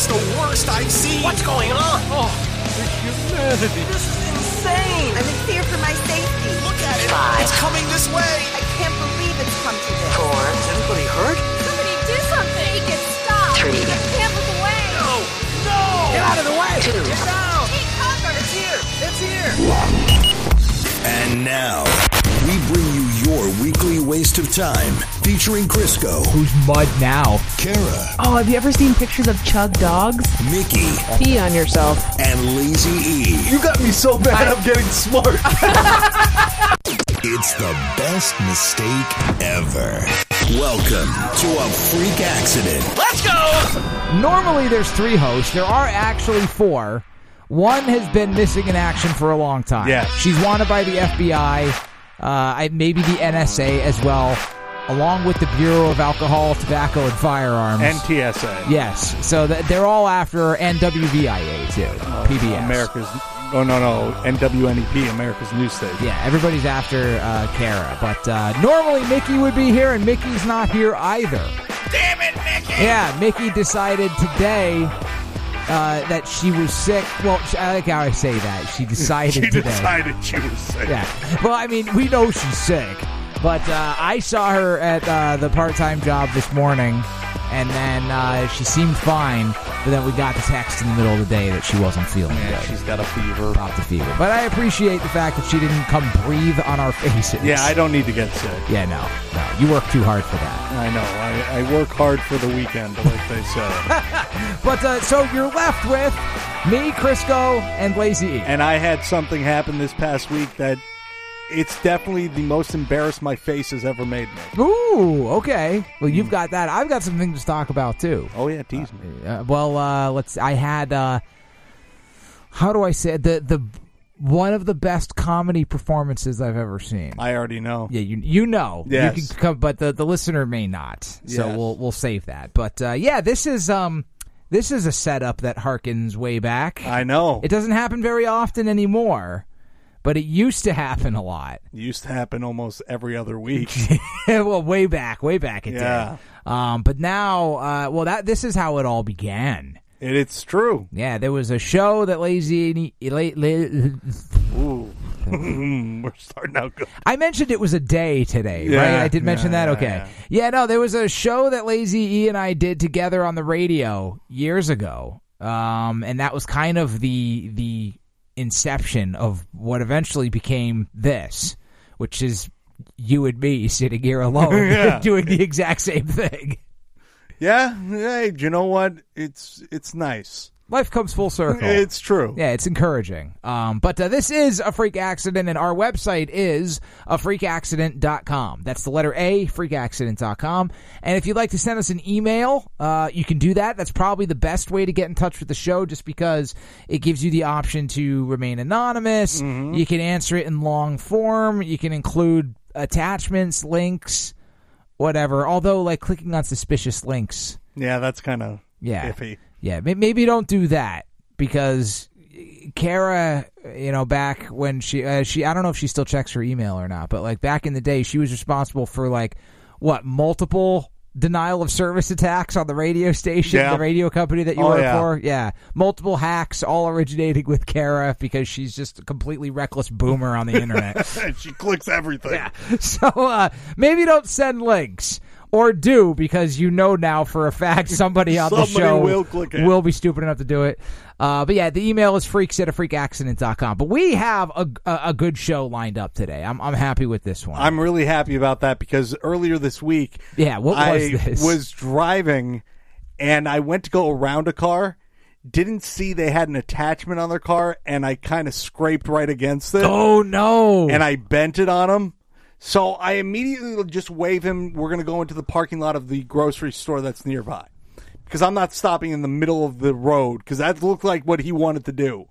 the worst I've seen. What's going on? Oh, the humanity. This is insane. I'm in fear for my safety. Look at it. 5. It's coming this way. I can't believe it's come to this. 4. Is anybody hurt? Somebody do something. Make it stop. 3. It can't look away. No! Get out of the way. 2. Get down! Take cover. It's here. It's here. And now, we bring you your weekly waste of time, featuring Crisco, Who's mud now? Kara, Oh, have you ever seen pictures of chug dogs? Mickey, Pee on yourself. and Lazy E. You got me so bad I'm getting smart. It's the best mistake ever. Welcome to a freak accident. Let's go. Normally there's 3 hosts. There are actually 4. One has been missing in action for a long time. Yeah. She's wanted by the FBI, maybe the NSA as well, along with the Bureau of Alcohol, Tobacco, and Firearms. And TSA. Yes. So they're all after her, and WVIA, too. PBS. America's... Oh, no. NWNEP, America's news station. Yeah, everybody's after Kara. But normally Mickey would be here, and Mickey's not here either. Damn it, Mickey. Yeah, Mickey decided today that she was sick. Well, I like how I say that. She decided She today. decided she was sick. Yeah. Well, I mean, we know she's sick. But I saw her at the part-time job this morning, and then she seemed fine. But then we got the text in the middle of the day that she wasn't feeling Yeah, good. she's got a fever. Popped the fever. But I appreciate the fact that she didn't come breathe on our faces. Yeah, I don't need to get sick. Yeah, no. You work too hard for that. I know. I work hard for the weekend, like they say. But so you're left with me, Crisco, and Lazy E. And I had something happen this past week that it's definitely the most embarrassed my face has ever made me. Ooh, okay. Well, you've got that. I've got some things to talk about, too. Oh, yeah, tease me. I had, how do I say it? The one of the best comedy performances I've ever seen. I already know. Yeah, you know. Yes. You can come, but the listener may not. So Yes. we'll save that. But yeah, this is a setup that harkens way back. I know. It doesn't happen very often anymore, but it used to happen a lot. It used to happen almost every other week. Well, way back it Yeah. did. But now, this is how it all began. It's true. Yeah, there was a show that Ooh. We're starting out good. I mentioned it was a day today, Yeah, right? I did mention that? Okay. yeah. Yeah, no, there was a show that Lazy E and I did together on the radio years ago. And that was kind of the inception of what eventually became this, which is you and me sitting here alone Yeah. doing the exact same thing. Yeah. Hey, you know what? It's nice. Life comes full circle. It's true. Yeah, it's encouraging. But this is A Freak Accident, and our website is afreakaccident.com. That's the letter A, freakaccident.com. And if you'd like to send us an email, you can do that. That's probably the best way to get in touch with the show, just because it gives you the option to remain anonymous. Mm-hmm. You can answer it in long form. You can include attachments, links, whatever. Although, like, clicking on suspicious links. Yeah, that's kind of Yeah. iffy. Yeah, maybe don't do that, because Kara, back when she I don't know if she still checks her email or not, but like back in the day, she was responsible for multiple denial of service attacks on the radio station, Yeah. the radio company that you Oh, work yeah. for. Yeah, multiple hacks, all originating with Kara, because she's just a completely reckless boomer on the internet. She clicks everything. Yeah, so maybe don't send links. Or do, because you know now for a fact somebody on the Somebody show will click it. will be stupid enough to do it. But yeah, the email is freaks@afreakaccident.com. But we have a good show lined up today. I'm happy with this one. I'm really happy about that, because earlier this week, Yeah, what was this? I was driving and I went to go around a car, didn't see they had an attachment on their car, and I kind of scraped right against it. Oh, no. And I bent it on him. So I immediately just wave him. We're going to go into the parking lot of the grocery store that's nearby, because I'm not stopping in the middle of the road, because that looked like what he wanted to do.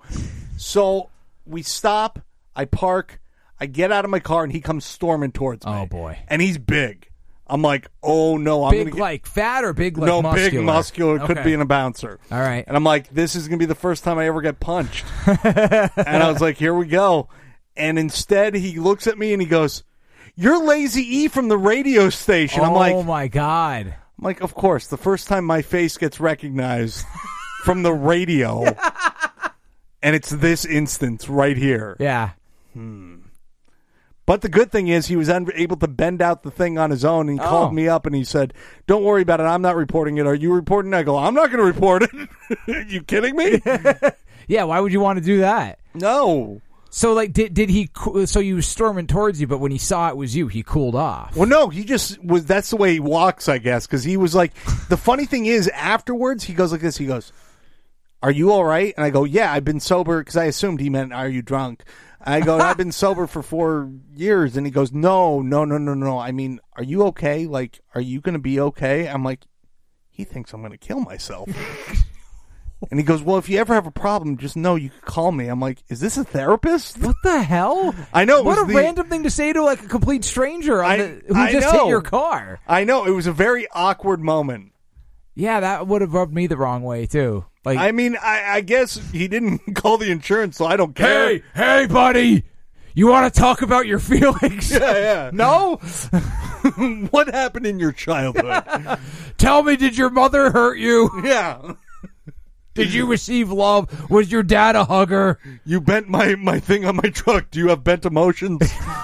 So we stop. I park. I get out of my car, and he comes storming towards me. Oh, boy. And he's big. I'm like, oh, no. I'm big gonna get... like fat or big like no, muscular? big muscular. Could Okay. be in a bouncer. All right. And I'm like, this is going to be the first time I ever get punched. And I was like, here we go. And instead, he looks at me and he goes, "You're Lazy E from the radio station." I'm Oh, like, my God. of course, the first time my face gets recognized, from the radio, and it's this instance right here. Yeah. But the good thing is he was able to bend out the thing on his own, and he called me up and he said, "Don't worry about it. I'm not reporting it. Are you reporting it?" I go, "I'm not going to report it." Are you kidding me? Yeah, why would you want to do that? No. So, like, did he... So he was storming towards you, but when he saw it was you, he cooled off. Well, no, he just was... That's the way he walks, I guess, because he was like... The funny thing is, afterwards, he goes like this. He goes, "Are you all right?" And I go, "Yeah, I've been sober," because I assumed he meant, "Are you drunk?" I go, "I've been sober for 4 years." And he goes, No. I mean, are you okay? Like, are you going to be okay? I'm like, he thinks I'm going to kill myself. And he goes, "Well, if you ever have a problem, just know you can call me." I'm like, is this a therapist? What the hell? I know. What a random thing to say to, like, a complete stranger who just hit your car. I know. It was a very awkward moment. Yeah, that would have rubbed me the wrong way, too. Like, I mean, I guess he didn't call the insurance, so I don't care. Hey, buddy, you want to talk about your feelings? Yeah. No? What happened in your childhood? Tell me, did your mother hurt you? Yeah. Did you receive love? Was your dad a hugger? You bent my thing on my truck. Do you have bent emotions?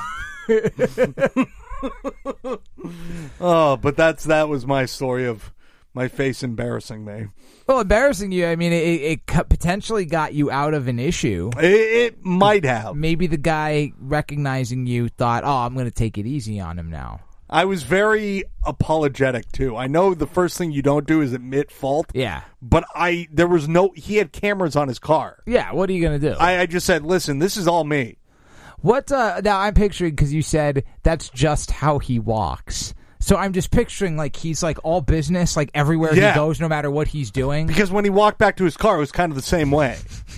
Oh, but that was my story of my face embarrassing me. Well, embarrassing you, I mean, it potentially got you out of an issue. It might have. Maybe the guy recognizing you thought, "Oh, I'm going to take it easy on him now." I was very apologetic, too. I know the first thing you don't do is admit fault. Yeah. But he had cameras on his car. Yeah, what are you going to do? I just said, "Listen, this is all me." What, now I'm picturing, because you said that's just how he walks. So I'm just picturing, like, he's, like, all business, like, everywhere he goes, no matter what he's doing. Because when he walked back to his car, it was kind of the same way.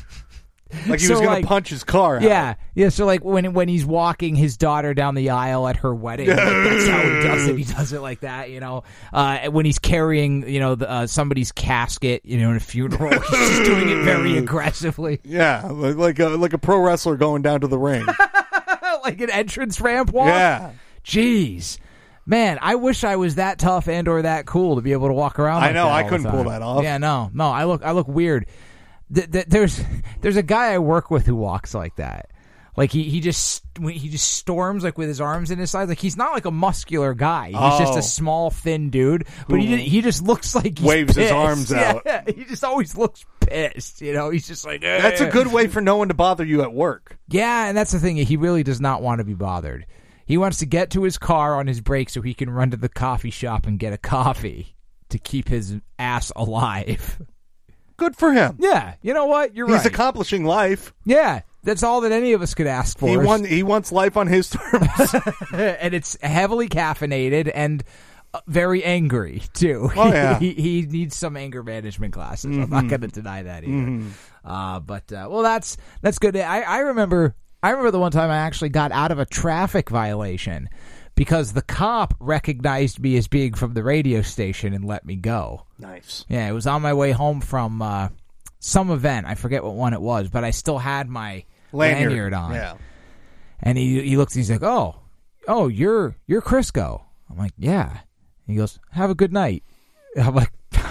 Like he was going to punch his car out. Yeah, so, like, when he's walking his daughter down the aisle at her wedding, like, that's how he does it. He does it like that, you know. When he's carrying, you know, somebody's casket, you know, in a funeral, he's just doing it very aggressively. Yeah, like a pro wrestler going down to the ring. Like an entrance ramp walk? Yeah. Jeez. Man, I wish I was that tough and or that cool to be able to walk around like I know, that I all couldn't the time. pull that off. Yeah, no, I look weird. There's a guy I work with who walks like that. Like he just storms like with his arms in his sides. Like he's not like a muscular guy. He's just a small, thin dude. But he just looks like he's waves pissed. his arms out. Yeah, he just always looks pissed. You know, he's just like That's a good way for no one to bother you at work. Yeah, and that's the thing. He really does not want to be bothered. He wants to get to his car on his break so he can run to the coffee shop and get a coffee to keep his ass alive. Good for him. Yeah, you know what? You're right. He's accomplishing life. Yeah, that's all that any of us could ask for. He wants life on his terms. And it's heavily caffeinated and very angry, too. Oh, yeah. He needs some anger management classes. Mm-hmm. I'm not going to deny that either. Mm-hmm. Well, that's good. I remember the one time I actually got out of a traffic violation because the cop recognized me as being from the radio station and let me go. Nice. Yeah, it was on my way home from some event. I forget what one it was, but I still had my lanyard on. Yeah. And he looks and he's like, oh, you're Crisco. I'm like, yeah. He goes, have a good night. I'm like,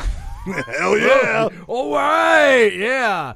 hell yeah. All right. Yeah.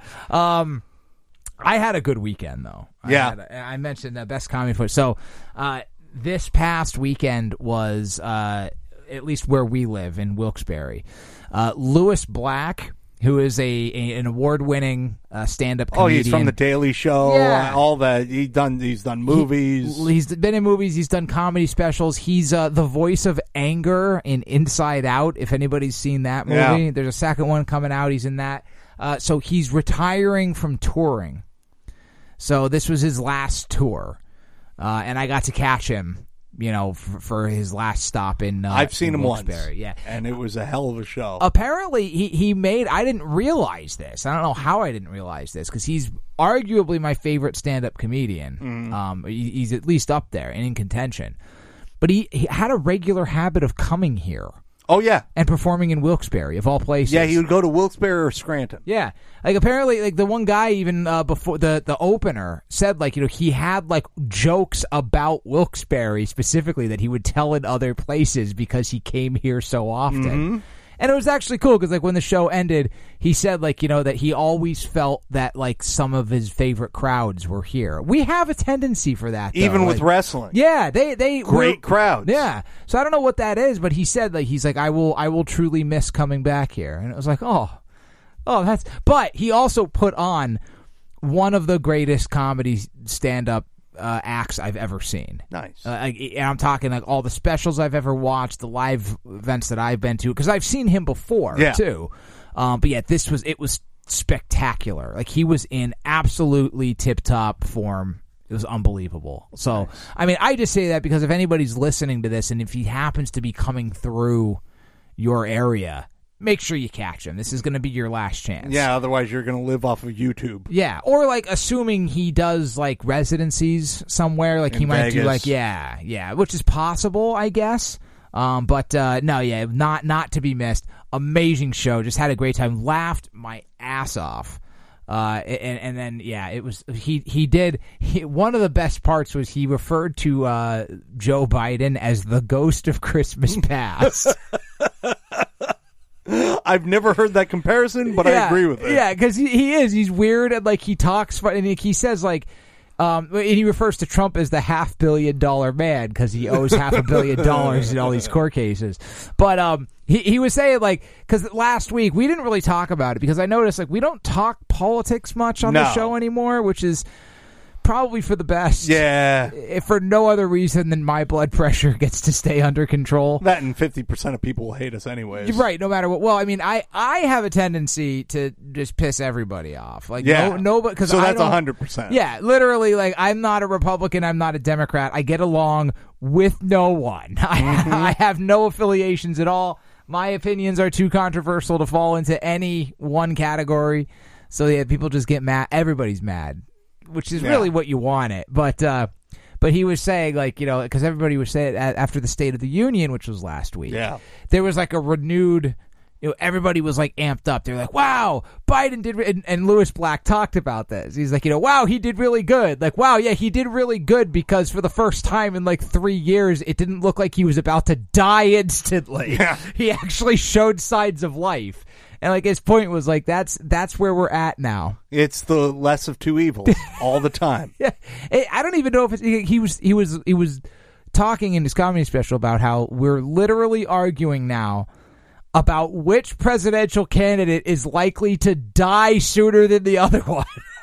I had a good weekend, though. Yeah. I mentioned the best comedy footage. So, this past weekend was, at least where we live in Wilkes-Barre, Lewis Black, who is an award-winning stand-up comedian. Oh, he's from The Daily Show. Yeah. All that. He's done movies. He's been in movies. He's done comedy specials. He's the voice of Anger in Inside Out, if anybody's seen that movie. Yeah. There's a second one coming out. He's in that. So he's retiring from touring. So this was his last tour. And I got to catch him, you know, for his last stop in I've seen him once. Yeah. And it was a hell of a show. Apparently, he made... I didn't realize this. I don't know how I didn't realize this, because he's arguably my favorite stand-up comedian. Mm. He's at least up there and in contention. But he had a regular habit of coming here. Oh, yeah. And performing in Wilkes-Barre, of all places. Yeah, he would go to Wilkes-Barre or Scranton. Yeah. Like, apparently, like, the one guy even before the opener said, like, you know, he had, like, jokes about Wilkes-Barre specifically that he would tell in other places because he came here so often. Mm-hmm. And it was actually cool because, like, when the show ended, he said, like, that he always felt that, like, some of his favorite crowds were here. We have a tendency for that, though. Even with wrestling. Yeah, they Great crowds. Yeah. So I don't know what that is, but he said, like, he's like, I will truly miss coming back here. And it was like, oh, that's. But he also put on one of the greatest comedy stand-up acts I've ever seen. Nice. And I'm talking like all the specials I've ever watched, the live events that I've been to, because I've seen him before too. But yeah, it was spectacular. Like, he was in absolutely tip-top form. It was unbelievable. So, nice. I mean, I just say that because if anybody's listening to this and if he happens to be coming through your area, make sure you catch him. This is going to be your last chance. Yeah, otherwise you're going to live off of YouTube. Yeah, or like assuming he does like residencies somewhere, like in he might Vegas. do like yeah, which is possible, I guess. But no, yeah, not to be missed. Amazing show. Just had a great time. Laughed my ass off. And then it was one of the best parts was he referred to Joe Biden as the ghost of Christmas past. I've never heard that comparison, but I agree with it. Yeah, because he is. He's weird, and like he talks, and he says like, and he refers to Trump as the $500 million man because he owes $500 million in all these court cases. But he was saying like, because last week we didn't really talk about it because I noticed like we don't talk politics much on the show anymore, which is probably for the best. Yeah. If for no other reason than my blood pressure gets to stay under control. That and 50% of people will hate us anyways. Right, no matter what. Well, I mean, I have a tendency to just piss everybody off. Like, nobody. Cause so that's 100%. Yeah, literally, like, I'm not a Republican, I'm not a Democrat. I get along with no one. I have no affiliations at all. My opinions are too controversial to fall into any one category. So, yeah, people just get mad. Everybody's mad. Which is really what you want it. But he was saying, like, because everybody was saying after the State of the Union, which was last week, there was like a renewed, everybody was like amped up. They're like, wow, Biden did, and Lewis Black talked about this. He's like, wow, he did really good. Like, wow, yeah, he did really good because for the first time in like 3 years, it didn't look like he was about to die instantly. Yeah. He actually showed signs of life. And like his point was like that's where we're at now. It's the less of two evils all the time. Yeah, I don't even know if he was talking in his comedy special about how we're literally arguing now about which presidential candidate is likely to die sooner than the other one.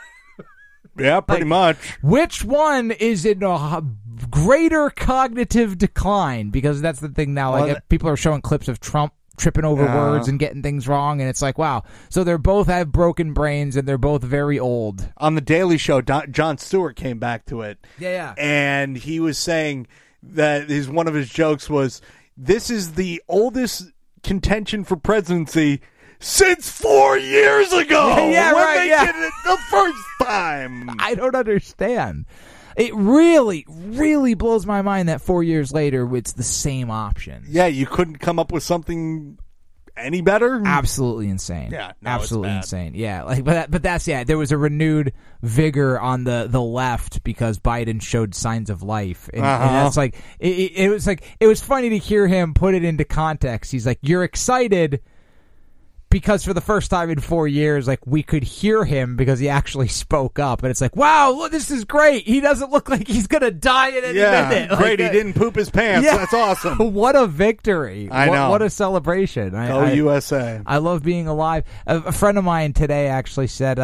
Yeah, pretty much. Which one is in a greater cognitive decline? Because that's the thing now. Like people are showing clips of Trump tripping over words and getting things wrong, and it's like, wow. So they both have broken brains, and they're both very old. On The Daily Show, Jon Stewart came back to it. Yeah. And he was saying that one of his jokes was, this is the oldest contention for presidency since 4 years ago. Yeah, when right, they did it the first time. I don't understand. It really, really blows my mind that 4 years later, it's the same option. Yeah, you couldn't come up with something any better? Absolutely insane. Yeah, no, absolutely it's bad. insane. Yeah, like, but that's there was a renewed vigor on the left because Biden showed signs of life, and that's like it was funny to hear him put it into context. He's like, you're excited because for the first time in 4 years, like, we could hear him because he actually spoke up. And it's like, wow, look, this is great. He doesn't look like he's going to die in any minute. Like, great. He didn't poop his pants. Yeah. That's awesome. What a victory. I know. What a celebration. Go USA. I love being alive. A friend of mine today actually said,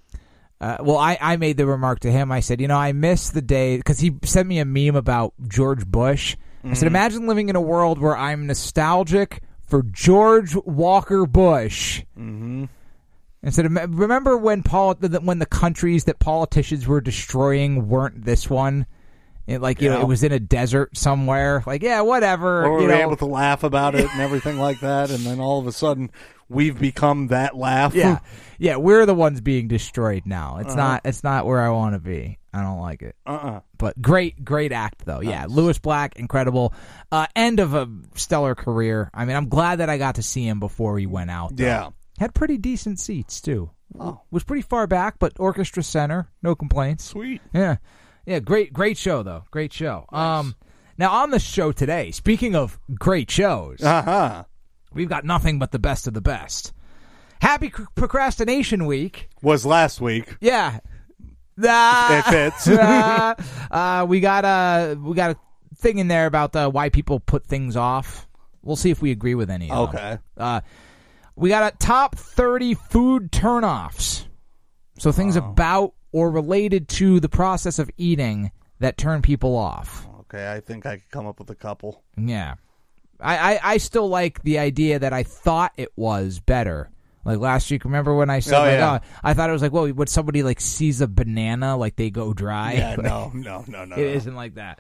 I made the remark to him. I said, I miss the day, because he sent me a meme about George Bush. I said, imagine living in a world where I'm nostalgic for George Walker Bush. Mm-hmm. Instead of, remember when the countries that politicians were destroying weren't this one? It was in a desert somewhere. Like, yeah, whatever. Or we were able to laugh about it and everything like that, and then all of a sudden we've become that laugh. Yeah, we're the ones being destroyed now. It's not where I want to be. I don't like it. But great act though. Yeah, nice. Lewis Black, incredible. End of a stellar career. I mean, I'm glad that I got to see him before he went out, though. Yeah. Had pretty decent seats too. Oh. Was pretty far back, but orchestra center, no complaints. Sweet. Yeah. Great show though. Great show. Nice. Now on the show today, speaking of great shows, We've got nothing but the best of the best. Happy Procrastination Week. Was last week. Yeah. It fits. We got a thing in there about why people put things off. We'll see if we agree with any of them. Okay. We got a top 30 food turnoffs. So things about or related to the process of eating that turn people off. Okay, I think I could come up with a couple. Yeah. I still like the idea that I thought it was better. Like last week, remember when I said, I thought it was like, well, would somebody like seize a banana, like they go dry? Yeah, Like, no. It isn't like that.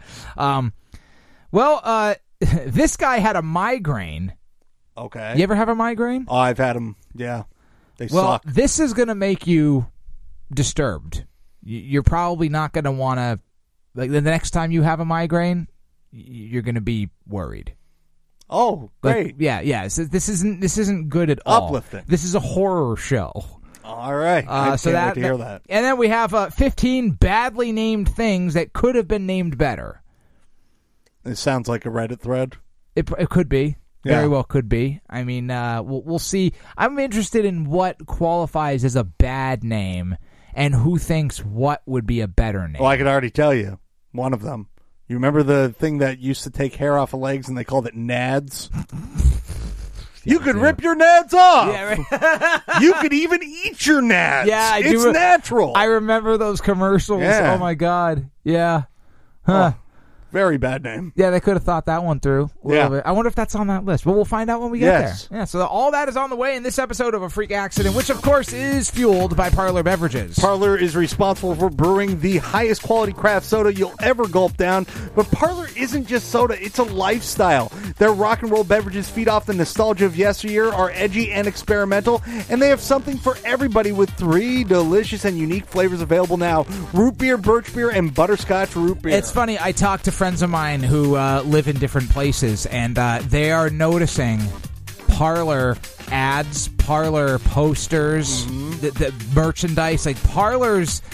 This guy had a migraine. Okay. You ever have a migraine? Oh, I've had them. Yeah. They Well, suck. this is going to make you disturbed. You're probably not going to want to, like the next time you have a migraine, you're going to be worried. Oh, great. Like, yeah. So this isn't good at all. Uplifting. This is a horror show. All right. I can't wait to hear that. And then we have 15 badly named things that could have been named better. It sounds like a Reddit thread. It could be. Yeah. Very well could be. I mean, we'll see. I'm interested in what qualifies as a bad name and who thinks what would be a better name. Well, I could already tell you one of them. You remember the thing that used to take hair off of legs and they called it nads? You could rip your nads off. Yeah, right. You could even eat your nads. Yeah, I it's do. natural. I remember those commercials. Yeah. Oh, my God. Yeah. Huh. Oh, very bad name. Yeah, they could have thought that one through a little Yeah. bit. I wonder if that's on that list. But we'll find out when we get Yes. there. Yeah, so all that is on the way in this episode of A Freak Accident, which, of course, is fueled by Parlor Beverages. Parlor is responsible for brewing the highest quality craft soda you'll ever gulp down. But Parlor isn't just soda, it's a lifestyle. Their rock and roll beverages feed off the nostalgia of yesteryear, are edgy and experimental, and they have something for everybody with 3 delicious and unique flavors available now. Root beer, birch beer, and butterscotch root beer. It's funny, I talked to friends of mine who live in different places, and they are noticing Parlor ads, Parlor posters, the merchandise, like Parlor's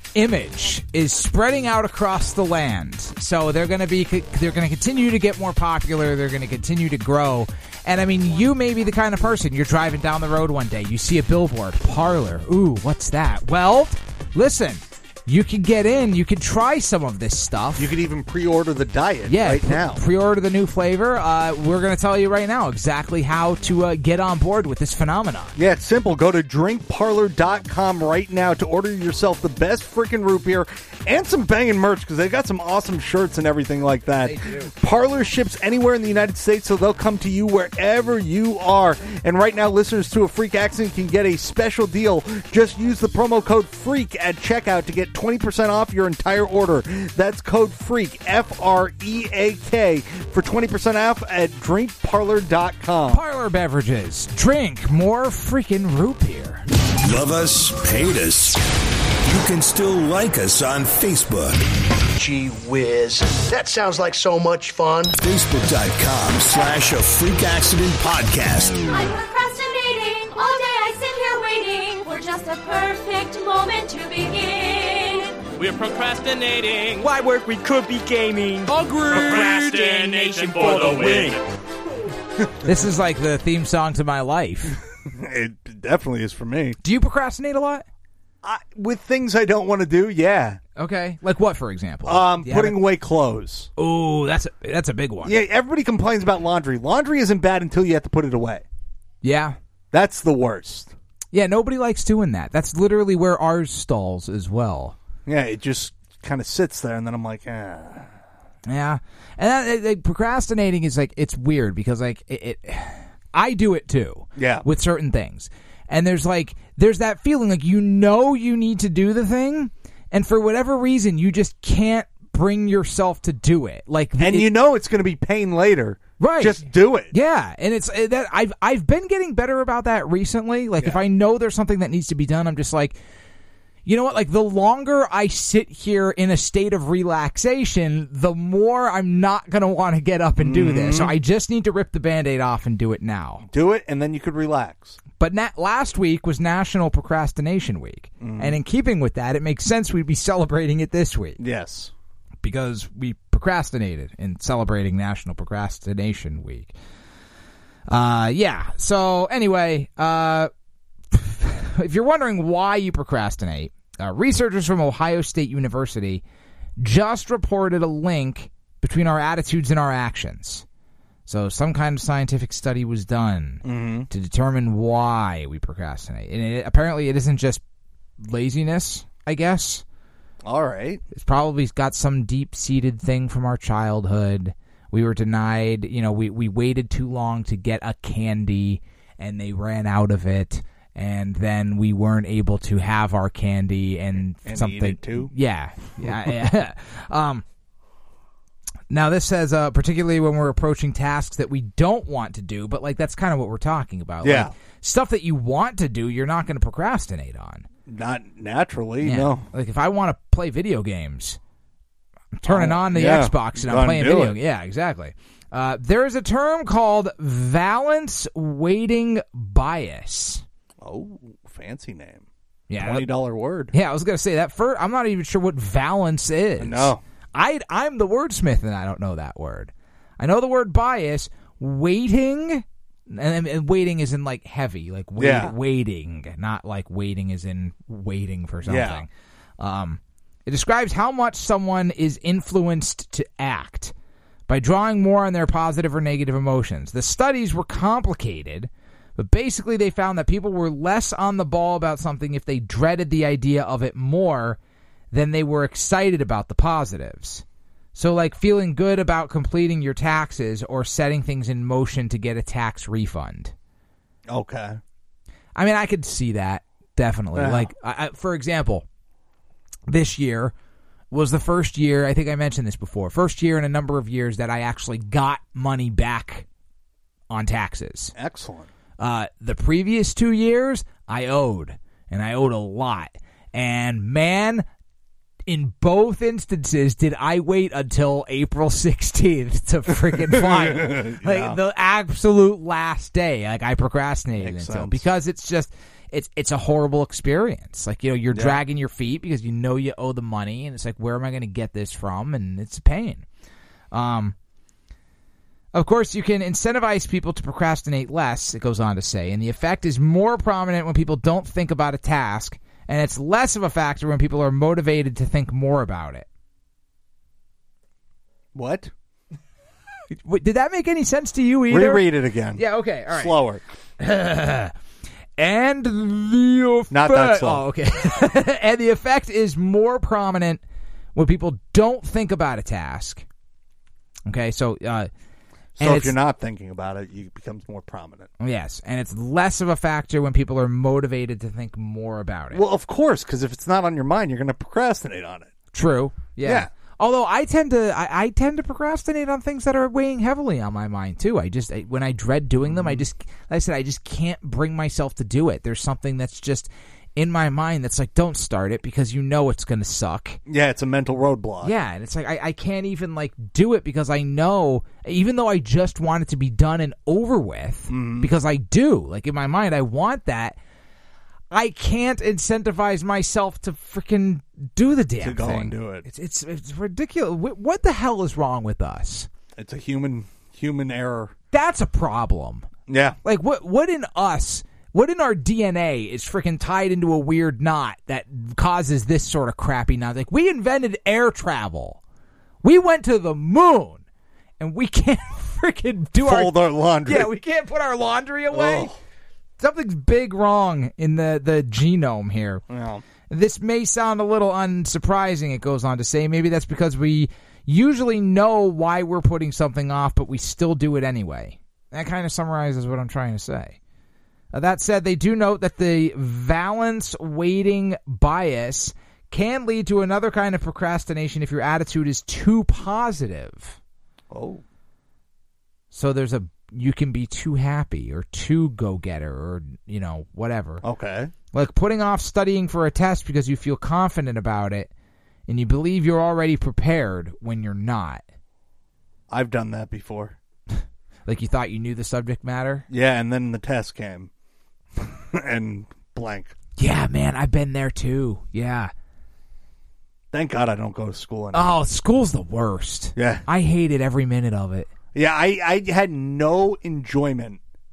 image is spreading out across the land. So they're going to continue to get more popular. They're going to continue to grow. And I mean, you may be the kind of person, you're driving down the road one day, you see a billboard, Parlor. Ooh, what's that? Well, listen. You can get in. You can try some of this stuff. You could even pre-order the diet right now. Pre-order the new flavor. We're going to tell you right now exactly how to get on board with this phenomenon. Yeah, it's simple. Go to drinkparlor.com right now to order yourself the best freaking root beer and some banging merch because they've got some awesome shirts and everything like that. They do. Parlor ships anywhere in the United States, so they'll come to you wherever you are. And right now, listeners to A Freak Accident can get a special deal. Just use the promo code FREAK at checkout to get 20% off your entire order. That's code FREAK, F-R-E-A-K, for 20% off at drinkparlor.com. Parlor Beverages. Drink more freaking root beer. Love us, hate us. You can still like us on Facebook. Gee whiz. That sounds like so much fun. Facebook.com/A Freak Accident Podcast. I'm procrastinating. All day I sit here waiting for just a perfect moment to begin. We're procrastinating. Why work? We could be gaming. Procrastination for the win. This is like the theme song to my life. It definitely is for me. Do you procrastinate a lot? With things I don't want to do, yeah. Okay. Like what, for example? Putting away clothes. Oh, that's a big one. Yeah, everybody complains about laundry. Laundry isn't bad until you have to put it away. Yeah. That's the worst. Yeah, nobody likes doing that. That's literally where ours stalls as well. Yeah, it just kind of sits there, and then I'm like, ah. Yeah. And procrastinating is like, it's weird because like I do it too. Yeah. With certain things. And there's that feeling like you need to do the thing, and for whatever reason you just can't bring yourself to do it. And you know it's going to be pain later. Right. Just do it. Yeah, and it's that I've been getting better about that recently. Like if I know there's something that needs to be done, I'm just like, you know what? Like the longer I sit here in a state of relaxation, the more I'm not going to want to get up and do this. So I just need to rip the Band-Aid off and do it now. Do it, and then you could relax. But last week was National Procrastination Week. And in keeping with that, it makes sense we'd be celebrating it this week. Yes. Because we procrastinated in celebrating National Procrastination Week. Yeah. So anyway, if you're wondering why you procrastinate, researchers from Ohio State University just reported a link between our attitudes and our actions. So some kind of scientific study was done to determine why we procrastinate. And apparently it isn't just laziness, I guess. All right. It's probably got some deep-seated thing from our childhood. We were denied, we waited too long to get a candy, and they ran out of it, and then we weren't able to have our candy and something. Eat it too? Yeah. Now, this says, particularly when we're approaching tasks that we don't want to do, but, that's kind of what we're talking about. Yeah. Like, stuff that you want to do, you're not going to procrastinate on. Not naturally, no. Like, if I want to play video games, I'm turning on the Xbox and I'm playing video games. Yeah, exactly. There is a term called valence weighting bias. Oh, fancy name. Yeah. $20 word. Yeah, I was going to say that first. I'm not even sure what valence is. No. I'm the wordsmith, and I don't know that word. I know the word bias. Weighting, and weighting is in heavy, weighting, not weighting is in waiting for something. Yeah. It describes how much someone is influenced to act by drawing more on their positive or negative emotions. The studies were complicated, but basically they found that people were less on the ball about something if they dreaded the idea of it more than they were excited about the positives. So, feeling good about completing your taxes or setting things in motion to get a tax refund. Okay. I mean, I could see that, definitely. Yeah. For example, this year was the first year, I think I mentioned this before, first year in a number of years that I actually got money back on taxes. Excellent. The previous 2 years, I owed, and I owed a lot. And, man, in both instances, did I wait until April 16th to freaking file. The absolute last day. I procrastinated until. Because it's just, it's a horrible experience. You're dragging your feet because you know you owe the money, and it's where am I going to get this from? And it's a pain. Of course, you can incentivize people to procrastinate less, it goes on to say, and the effect is more prominent when people don't think about a task, and it's less of a factor when people are motivated to think more about it. What? Did that make any sense to you either? Reread it again. Yeah, okay, all right. Slower. And the effect... Not that slow. Oh, okay. And the effect is more prominent when people don't think about a task. Okay, so... So if you're not thinking about it, it becomes more prominent. Yes, and it's less of a factor when people are motivated to think more about it. Well, of course, because if it's not on your mind, you're going to procrastinate on it. True. Yeah. Although I tend to procrastinate on things that are weighing heavily on my mind too. When I dread doing them, I just can't bring myself to do it. There's something that's just in my mind that's don't start it because you know it's going to suck. Yeah, it's a mental roadblock. Yeah, and it's I can't even do it because I know, even though I just want it to be done and over with, because I do. In my mind, I want that. I can't incentivize myself to freaking do the damn thing. To go and do it. It's ridiculous. What the hell is wrong with us? It's a human error. That's a problem. Yeah. What in us... What in our DNA is freaking tied into a weird knot that causes this sort of crappy knot? We invented air travel. We went to the moon, and we can't freaking fold our laundry. Yeah, we can't put our laundry away. Oh. Something's big wrong in the genome here. Yeah. This may sound a little unsurprising, it goes on to say. Maybe that's because we usually know why we're putting something off, but we still do it anyway. That kind of summarizes what I'm trying to say. That said, they do note that the valence weighting bias can lead to another kind of procrastination if your attitude is too positive. Oh. So you can be too happy or too go-getter or, whatever. Okay. Putting off studying for a test because you feel confident about it and you believe you're already prepared when you're not. I've done that before. You thought you knew the subject matter? Yeah, and then the test came. And blank. Yeah, man, I've been there too. Yeah. Thank God I don't go to school anymore. Oh, school's the worst. Yeah. I hated every minute of it. Yeah, I had no enjoyment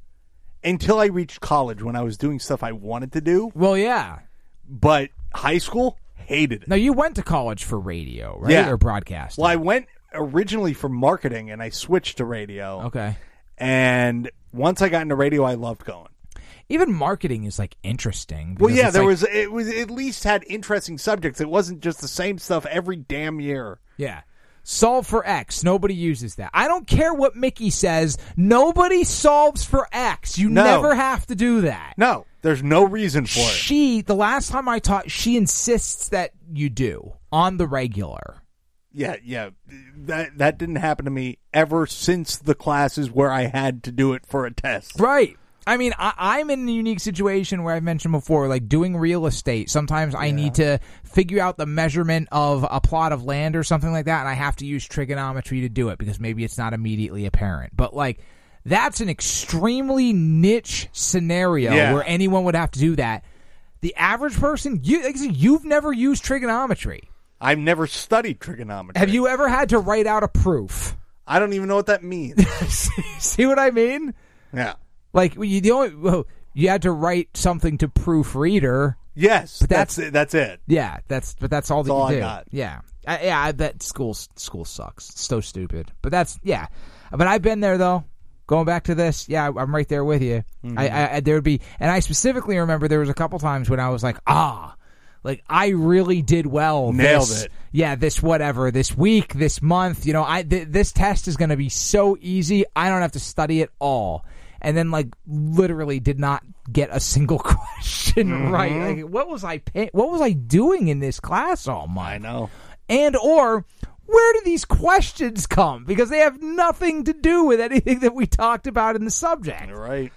until I reached college when I was doing stuff I wanted to do. Well, yeah. But high school, hated it. Now, you went to college for radio, right? Yeah. Or broadcasting? Well, I went originally for marketing, and I switched to radio. Okay. And once I got into radio, I loved going. Even marketing is like interesting. Well, because yeah, it's like- it was at least had interesting subjects. It wasn't just the same stuff every damn year. Yeah. Solve for X. Nobody uses that. I don't care what Mickey says. Nobody solves for X. You No. never have to do that. No, there's no reason for it. The last time I taught, she insists that you do on the regular. Yeah. That didn't happen to me ever since the classes where I had to do it for a test. Right. I mean, I'm in a unique situation where I've mentioned before, like doing real estate. Sometimes I need to figure out the measurement of a plot of land or something like that, and I have to use trigonometry to do it because maybe it's not immediately apparent. But, like, that's an extremely niche scenario where anyone would have to do that. The average person, you've never used trigonometry. I've never studied trigonometry. Have you ever had to write out a proof? I don't even know what that means. See what I mean? Yeah. Like you had to write something to proofreader. Yes, but that's it. Yeah, that's all that all you I do. got. Yeah, I bet school sucks. It's so stupid. But But I've been there though. Going back to this, I'm right there with you. Mm-hmm. I there would be, and I specifically remember there was a couple times when I was like, like I really did well. Nailed it. Yeah, this week, this month. This test is going to be so easy. I don't have to study it all. And then, like, literally did not get a single question right. Like, what was I doing in this class all month? I know. Or where do these questions come? Because they have nothing to do with anything that we talked about in the subject. You're right.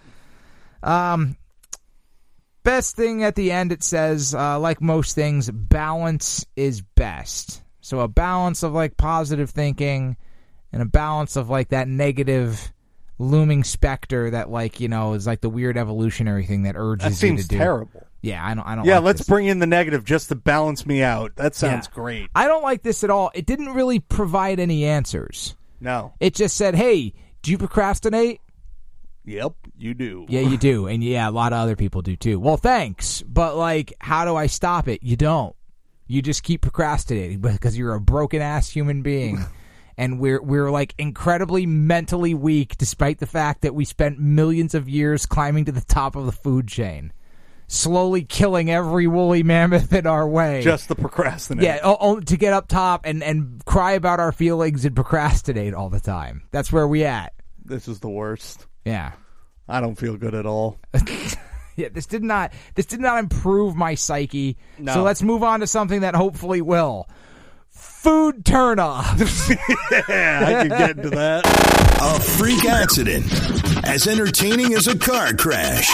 Best thing at the end, it says, like most things, balance is best. So a balance of, like, positive thinking and a balance of, like, that negative looming specter that, like, is like the weird evolutionary thing that urges you to do. That seems terrible. Yeah, I don't. Yeah, like let's this. bring in the negative just to balance me out. That sounds great. I don't like this at all. It didn't really provide any answers. No. It just said, "Hey, do you procrastinate?" Yep, you do. Yeah, you do, and a lot of other people do too. Well, thanks, but like, how do I stop it? You don't. You just keep procrastinating because you're a broken ass human being. And we're like incredibly mentally weak, despite the fact that we spent millions of years climbing to the top of the food chain, slowly killing every woolly mammoth in our way. Just to procrastinate. Yeah, to get up top and cry about our feelings and procrastinate all the time. That's where we at. This is the worst. Yeah, I don't feel good at all. Yeah, this did not improve my psyche. No. So let's move on to something that hopefully will. Food turnoffs. Yeah, I can get into that. A freak accident. As entertaining as a car crash.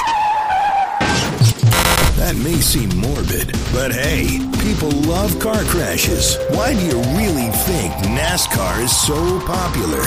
That may seem morbid, but hey, people love car crashes. Why do you really think NASCAR is so popular?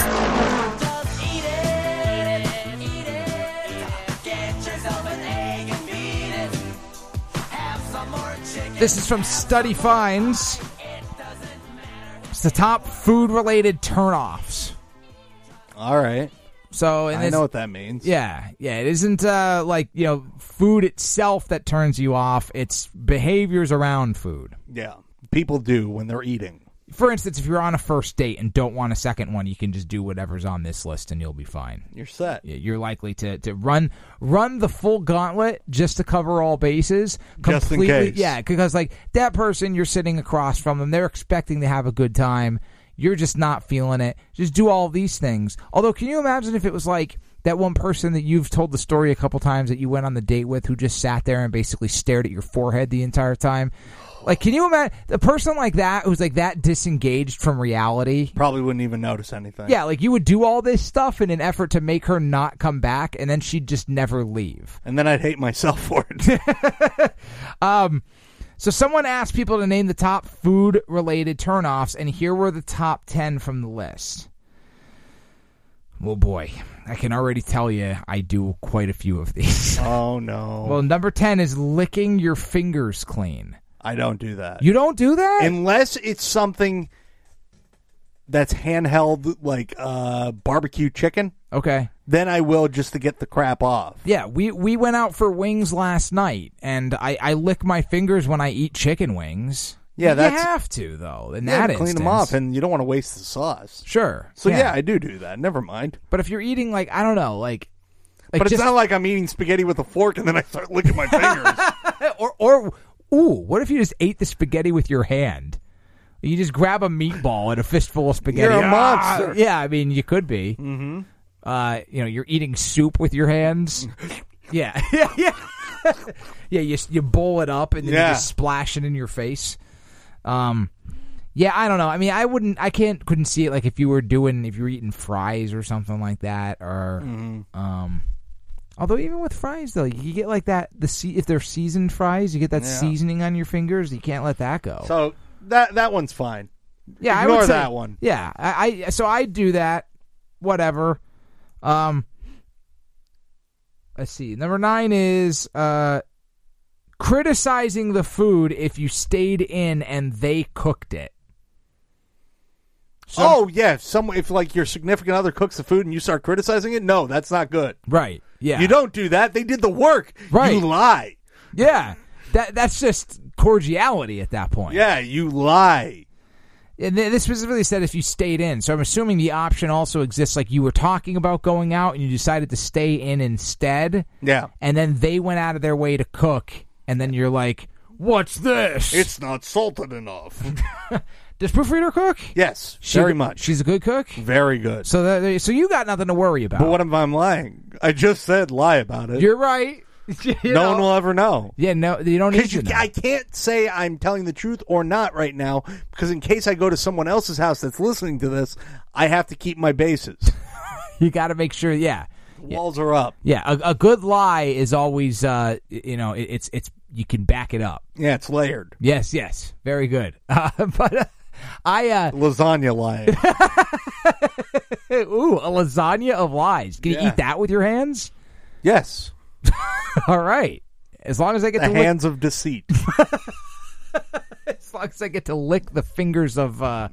This is from Study Finds. It's the top food-related turnoffs. All right. So I know what that means. Yeah. It isn't like food itself that turns you off. It's behaviors around food. Yeah, people do when they're eating. For instance, if you're on a first date and don't want a second one, you can just do whatever's on this list and you'll be fine. You're set. You're likely to run the full gauntlet just to cover all bases. Just in case. Yeah, because like that person you're sitting across from them, they're expecting to have a good time. You're just not feeling it. Just do all these things. Although, can you imagine if it was like that one person that you've told the story a couple times that you went on the date with who just sat there and basically stared at your forehead the entire time? Like, can you imagine a person like that who's like that disengaged from reality? Probably wouldn't even notice anything. Yeah, like you would do all this stuff in an effort to make her not come back, and then she'd just never leave. And then I'd hate myself for it. So someone asked people to name the top food-related turnoffs, and here were the top 10 from the list. Well, boy, I can already tell you I do quite a few of these. Oh, no. Well, number 10 is licking your fingers clean. I don't do that. You don't do that? Unless it's something that's handheld, like barbecue chicken, Okay. then I will, just to get the crap off. Yeah, we went out for wings last night, and I lick my fingers when I eat chicken wings. Yeah, you that's- have to, though, in Yeah, that clean instance. them off, and you don't want to waste the sauce. Sure. So yeah, I do that. Never mind. But if you're eating, like, I don't know, like But it's just- not like I'm eating spaghetti with a fork and then I start licking my fingers. or what if you just ate the spaghetti with your hand? You just grab a meatball and a fistful of spaghetti. You're a monster. Yeah, I mean, you could be. Mm-hmm. You're eating soup with your hands. Yeah. Yeah. You bowl it up and then you just splash it in your face. Yeah, I don't know. I mean, I couldn't see it like if you were eating fries or something like that, or although even with fries though, you get like that if they're seasoned fries, you get that seasoning on your fingers. You can't let that go. So that one's fine. Yeah, Ignore I would say, that one. Yeah, so I do that. Whatever. Let's see. Number 9 is criticizing the food if you stayed in and they cooked it. If like your significant other cooks the food and you start criticizing it, no, that's not good. Right. Yeah. You don't do that. They did the work. Right. You lie. Yeah. That's just cordiality at that point. Yeah, you lie. And this specifically said if you stayed in. So I'm assuming the option also exists, like you were talking about going out and you decided to stay in instead. Yeah. And then they went out of their way to cook, and then you're like, what's this? It's not salted enough. Does Proofreader cook? Yes, very much. She's a good cook? Very good. So so you got nothing to worry about. But what if I'm lying? I just said lie about it. You're right. No one will ever know. Yeah, no, you don't need to know. I can't say I'm telling the truth or not right now, because in case I go to someone else's house that's listening to this, I have to keep my bases. You got to make sure, Walls are up. Yeah, a good lie is always, it's you can back it up. Yeah, it's layered. Yes, very good. But lasagna lying. Ooh, a lasagna of lies. Can you eat that with your hands? Yes. All right. As long as I get the to hands of deceit. As long as I get to lick the fingers of I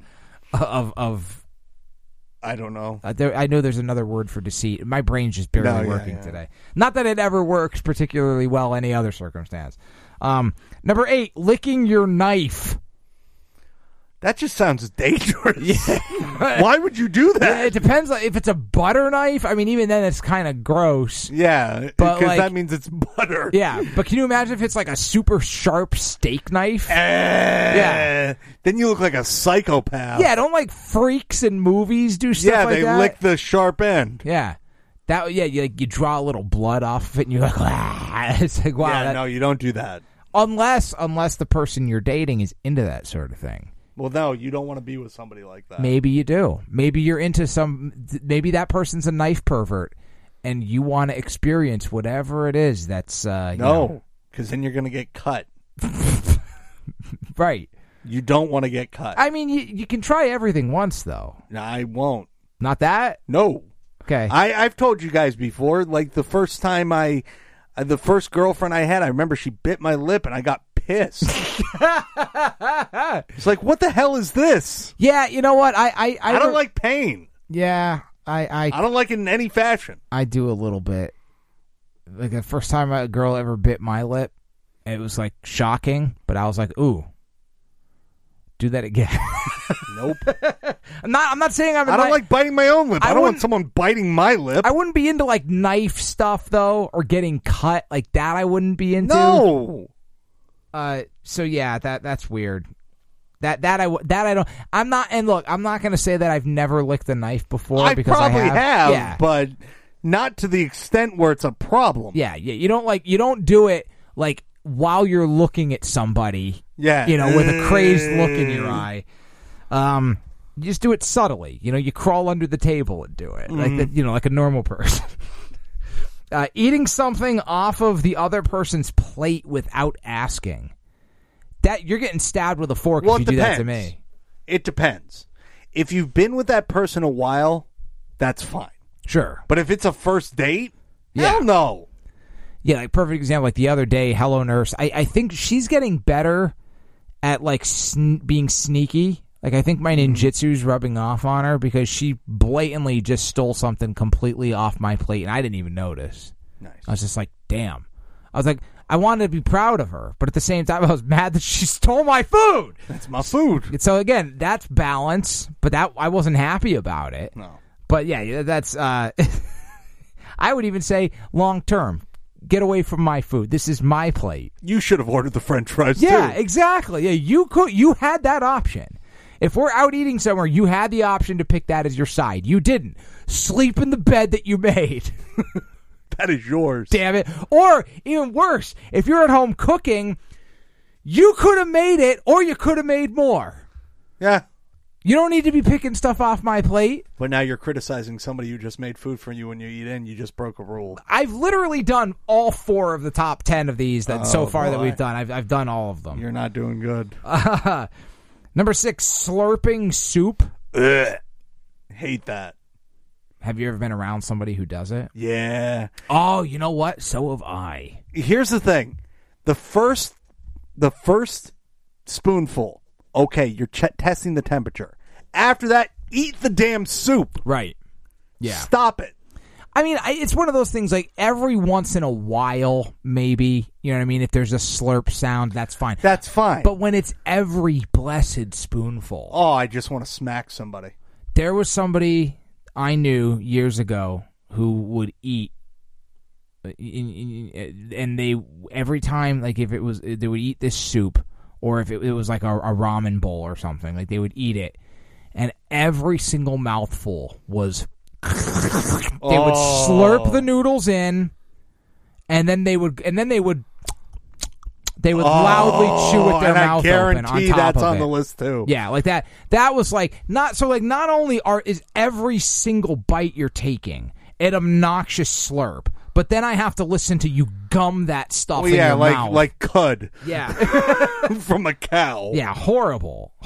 don't know. I know there's another word for deceit. My brain's just barely working today. Not that it ever works particularly well any other circumstance. Number 8, licking your knife. That just sounds dangerous. Yeah. Why would you do that? Yeah, it depends. If it's a butter knife, I mean, even then it's kind of gross. Yeah, but because that means it's butter. Yeah, but can you imagine if it's like a super sharp steak knife? Yeah. Then you look like a psychopath. Yeah, don't like freaks in movies do stuff like that? Yeah, they lick the sharp end. Yeah. You draw a little blood off of it and you're like, ah. It's like, wow. Yeah, no, you don't do that. Unless the person you're dating is into that sort of thing. Well, no, you don't want to be with somebody like that. Maybe you do. Maybe you're into maybe that person's a knife pervert and you want to experience whatever it is that's, no, because then you're going to get cut. Right. You don't want to get cut. I mean, you can try everything once, though. No, I won't. Not that? No. Okay. I've told you guys before, like the first time the first girlfriend I had, I remember she bit my lip and I got pissed. It's like, what the hell is this? Yeah, you know what? I don't like pain. Yeah, I don't like it in any fashion. I do a little bit. Like the first time a girl ever bit my lip, it was like shocking, but I was like, ooh. Do that again. Nope. I'm not saying I don't like biting my own lip. I don't want someone biting my lip. I wouldn't be into like knife stuff though, or getting cut like that. I wouldn't be into. No. So yeah, that's weird. That I don't. I'm not. And look, I'm not going to say that I've never licked a knife before. I because probably I have. Yeah. But not to the extent where it's a problem. Yeah. You don't do it like while you're looking at somebody. Yeah. With a crazed look in your eye. You just do it subtly. You crawl under the table and do it like that. Like a normal person. Eating something off of the other person's plate without asking. That you're getting stabbed with a fork if you do that to me. It depends. If you've been with that person a while, that's fine. Sure. But if it's a first date, hell no. Yeah, like perfect example. Like the other day, Hello Nurse. I think she's getting better at like being sneaky. Like, I think my ninjutsu's rubbing off on her because she blatantly just stole something completely off my plate, and I didn't even notice. Nice. I was just like, damn. I was like, I wanted to be proud of her, but at the same time, I was mad that she stole my food. That's my food. So, again, that's balance, but that I wasn't happy about it. No. But, yeah, that's... I would even say long-term. Get away from my food. This is my plate. You should have ordered the French fries, Yeah, too. exactly. Yeah, you had that option. If we're out eating somewhere, you had the option to pick that as your side. You didn't. Sleep in the bed that you made. That is yours. Damn it. Or, even worse, if you're at home cooking, you could have made it, or you could have made more. Yeah. You don't need to be picking stuff off my plate. But now you're criticizing somebody who just made food for you when you eat in. You just broke a rule. I've literally done all 4 of the top 10 of these that that we've done. I've done all of them. You're not doing good. Number 6, slurping soup. Ugh. Hate that. Have you ever been around somebody who does it? Yeah. Oh, you know what? So have I. Here's the thing. The first spoonful, okay, you're testing the temperature. After that, eat the damn soup. Right. Yeah. Stop it. I mean, it's one of those things, like, every once in a while, maybe, you know what I mean? If there's a slurp sound, that's fine. That's fine. But when it's every blessed spoonful. Oh, I just want to smack somebody. There was somebody I knew years ago who would eat, and they, every time, like, if it was, they would eat this soup, or if it was like a ramen bowl or something, like, they would eat it, and every single mouthful was... They would slurp the noodles in, and then they would loudly chew with their mouth open on top of it. I guarantee that's on the list too. Yeah, like that. That was like not only is every single bite you're taking an obnoxious slurp, but then I have to listen to you gum that stuff in your mouth. like cud. Yeah, from a cow. Yeah, horrible.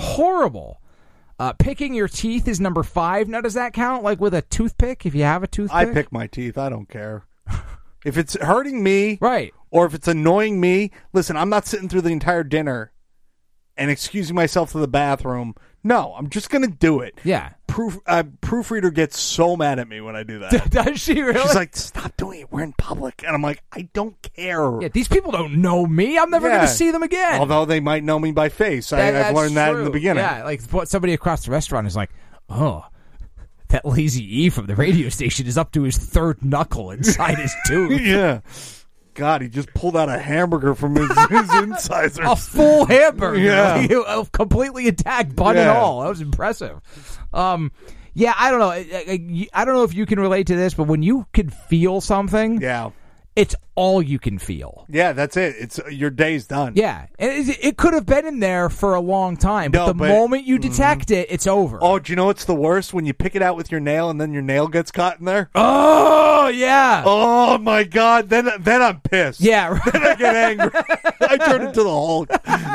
Picking your teeth is number 5. Now, does that count, like, with a toothpick, if you have a toothpick? I pick my teeth. I don't care. If it's hurting me, right, or if it's annoying me, listen, I'm not sitting through the entire dinner and excusing myself to the bathroom. No, I'm just going to do it. Yeah. Proofreader gets so mad at me when I do that. Does she really? She's like, stop doing it. We're in public. And I'm like, I don't care. Yeah, these people don't know me. I'm never going to see them again. Although they might know me by face. I've learned that in the beginning. Yeah, like somebody across the restaurant is like, oh, that lazy E from the radio station is up to his 3rd knuckle inside his tooth. Yeah. God, he just pulled out a hamburger from his incisors. A full hamburger. Yeah. Like, completely intact, bun and all. That was impressive. Yeah, I don't know. I don't know if you can relate to this, but when you can feel something, it's all you can feel. Yeah, that's it. It's your day's done. Yeah, and it could have been in there for a long time, but moment you detect it, it's over. Oh, do you know what's the worst? When you pick it out with your nail and then your nail gets caught in there. Oh yeah. Oh my God. Then I'm pissed. Yeah. Right. Then I get angry. I turn into the Hulk.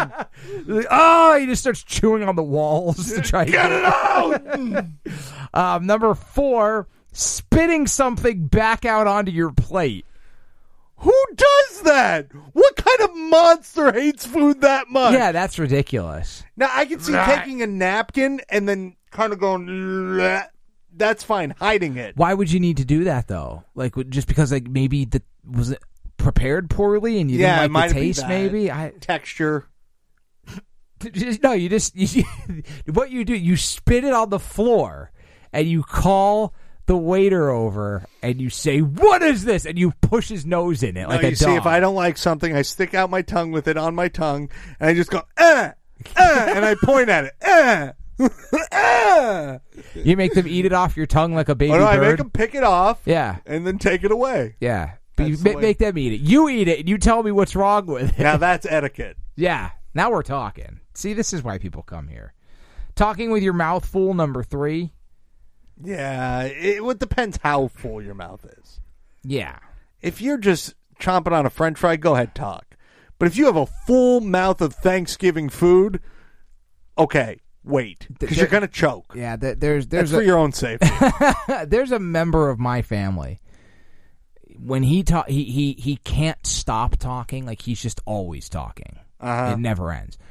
Oh, he just starts chewing on the walls to try to get it out. Number 4, spitting something back out onto your plate. Who does that? What kind of monster hates food that much? Yeah, that's ridiculous. Now, I can see taking a napkin and then kind of going, bleh. That's fine, hiding it. Why would you need to do that, though? Like, just because, like, maybe was it prepared poorly and you didn't like the taste, maybe? Texture. No, what you do, you spit it on the floor and you call the waiter over and you say, "What is this?" and you push his nose in it like a dog. See, if I don't like something, I stick out my tongue with it on my tongue and I just go, and I point at it. You make them eat it off your tongue like a baby bird? I make them pick it off, yeah, and then take it away. Yeah, but you make them eat it. You eat it and you tell me what's wrong with it. Now that's etiquette. Yeah, now we're talking. See, this is why people come here. Talking with your mouth full, number 3. Yeah, it depends how full your mouth is. Yeah. If you're just chomping on a French fry, go ahead, talk. But if you have a full mouth of Thanksgiving food, okay, wait, because you're going to choke. Yeah, that's for your own safety. There's a member of my family. When he can't stop talking. Like, he's just always talking. It never ends.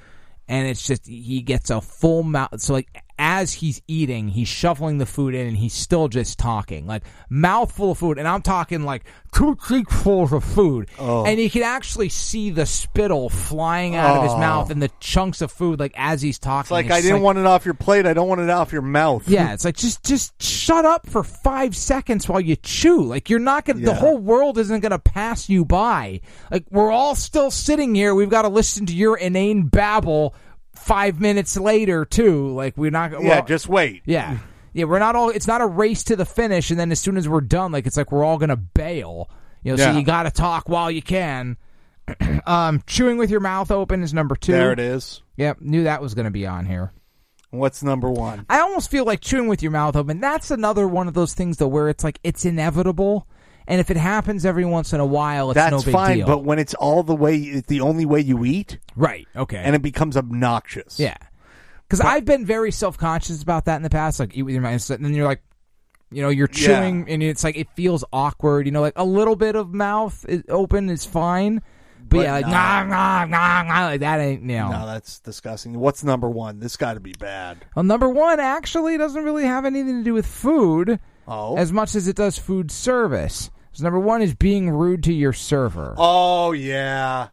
and it's just he gets a full mouth. So like as he's eating, he's shoveling the food in, and he's still just talking, like mouthful of food, and I'm talking like 2 cheekfuls of food, and you can actually see the spittle flying out of his mouth and the chunks of food, like as he's talking. It's like I didn't want it off your plate. I don't want it off your mouth. Yeah, it's like just shut up for 5 seconds while you chew. Like you're not gonna. The whole world isn't gonna pass you by. Like we're all still sitting here. We've got to listen to your inane babble 5 minutes later too. Like we're not. Yeah, just wait. Yeah, we're not all. It's not a race to the finish, and then as soon as we're done, like it's like we're all gonna bail. So you got to talk while you can. Chewing with your mouth open is number 2. There it is. Yep, knew that was gonna be on here. What's number 1? I almost feel like chewing with your mouth open. That's another one of those things though, where it's like it's inevitable. And if it happens every once in a while, it's no big deal. That's fine, but when it's it's the only way you eat. Right, okay. And it becomes obnoxious. Yeah. Because I've been very self-conscious about that in the past, like eat with your mouth, and then you're like, you're chewing, and it's like, it feels awkward, like a little bit of mouth open is fine, but yeah, like, like that ain't, No, that's disgusting. What's number 1? This got to be bad. Well, number 1 actually doesn't really have anything to do with food. Oh. As much as it does food service. So number 1 is being rude to your server. Oh yeah,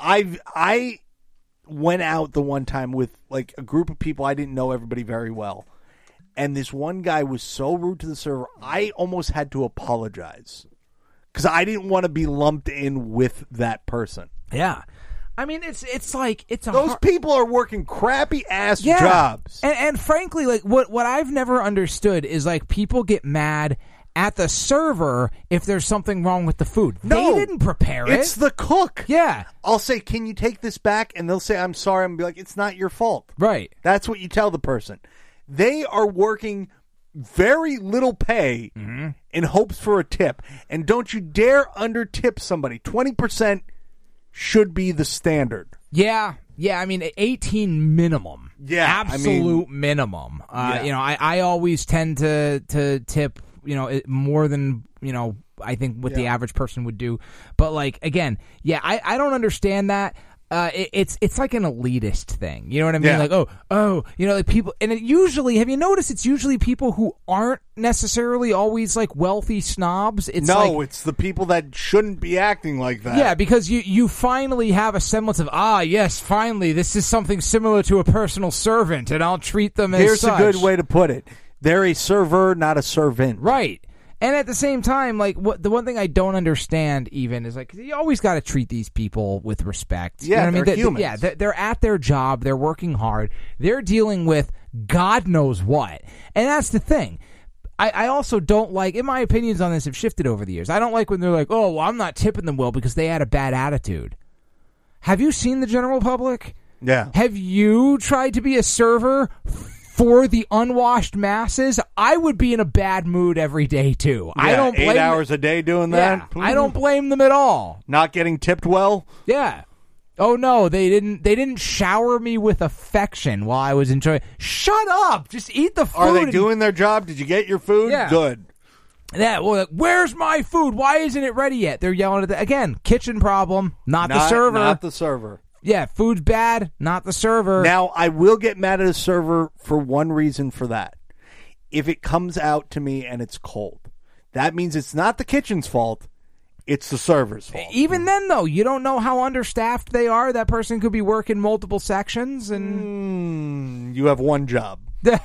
I went out the one time with like a group of people. I didn't know everybody very well, and this one guy was so rude to the server. I almost had to apologize because I didn't want to be lumped in with that person. Yeah. I mean, it's like those people are working crappy ass jobs, and frankly, like what I've never understood is like people get mad at the server if there's something wrong with the food. No, they didn't prepare it. It's the cook. Yeah, I'll say, "Can you take this back?" And they'll say, "I'm sorry." I'm be like, "It's not your fault." Right. That's what you tell the person. They are working very little pay in hopes for a tip, and don't you dare under tip somebody. 20%. Should be the standard. Yeah. I mean, 18 minimum. Yeah, absolute minimum. I always tend to tip, more than I think what the average person would do. But like again, I don't understand that. It's like an elitist thing. You know what I mean? Yeah. Like, like people, and it usually, have you noticed it's usually people who aren't necessarily always like wealthy snobs? It's it's the people that shouldn't be acting like that. Yeah, because you finally have a semblance of, yes, finally, this is something similar to a personal servant, and I'll treat them as such. Here's a good way to put it. They're a server, not a servant. Right. And at the same time, like the one thing I don't understand even is like you always got to treat these people with respect. Yeah, you know what they're I mean? humans. They're at their job. They're working hard. They're dealing with God knows what. And that's the thing. I also don't like, and my opinions on this have shifted over the years. I don't like when they're like, oh, well, I'm not tipping them well because they had a bad attitude. Have you seen the general public? Yeah. Have you tried to be a server for the unwashed masses? I would be in a bad mood every day too. Yeah, I don't blame 8 hours a day doing that. Yeah, I don't blame them at all. Not getting tipped well. Yeah. Oh no, they didn't shower me with affection while I was enjoying. Shut up! Just eat the food. Are they doing their job? Did you get your food? Yeah. Good. Yeah. Well, like, where's my food? Why isn't it ready yet? They're yelling at the again. Kitchen problem, not the server. Not the server. Yeah, food's bad, not the server. Now, I will get mad at a server for one reason for that. If it comes out to me and it's cold, that means it's not the kitchen's fault, it's the server's fault. Even then, though, you don't know how understaffed they are. That person could be working multiple sections, and you have one job.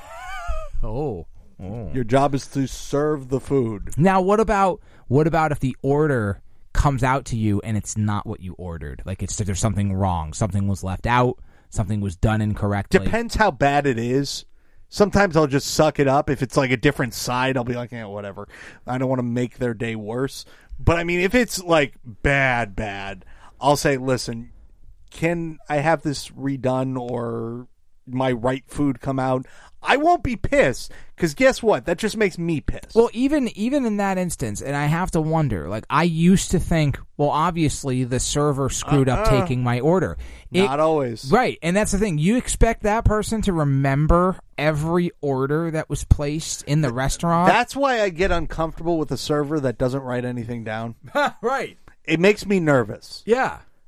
Oh. Your job is to serve the food. Now, what about if the order comes out to you and it's not what you ordered? Like there's something wrong. Something was left out. Something was done incorrectly. Depends how bad it is. Sometimes I'll just suck it up. If it's like a different side, I'll be like, whatever. I don't want to make their day worse. But I mean, if it's like bad, I'll say, listen, can I have this redone or my right food come out? I won't be pissed, because guess what? That just makes me pissed. Well, even in that instance, and I have to wonder, like, I used to think, well, obviously the server screwed up taking my order. Not always. Right, and that's the thing. You expect that person to remember every order that was placed in the restaurant? That's why I get uncomfortable with a server that doesn't write anything down. Right. It makes me nervous. Yeah.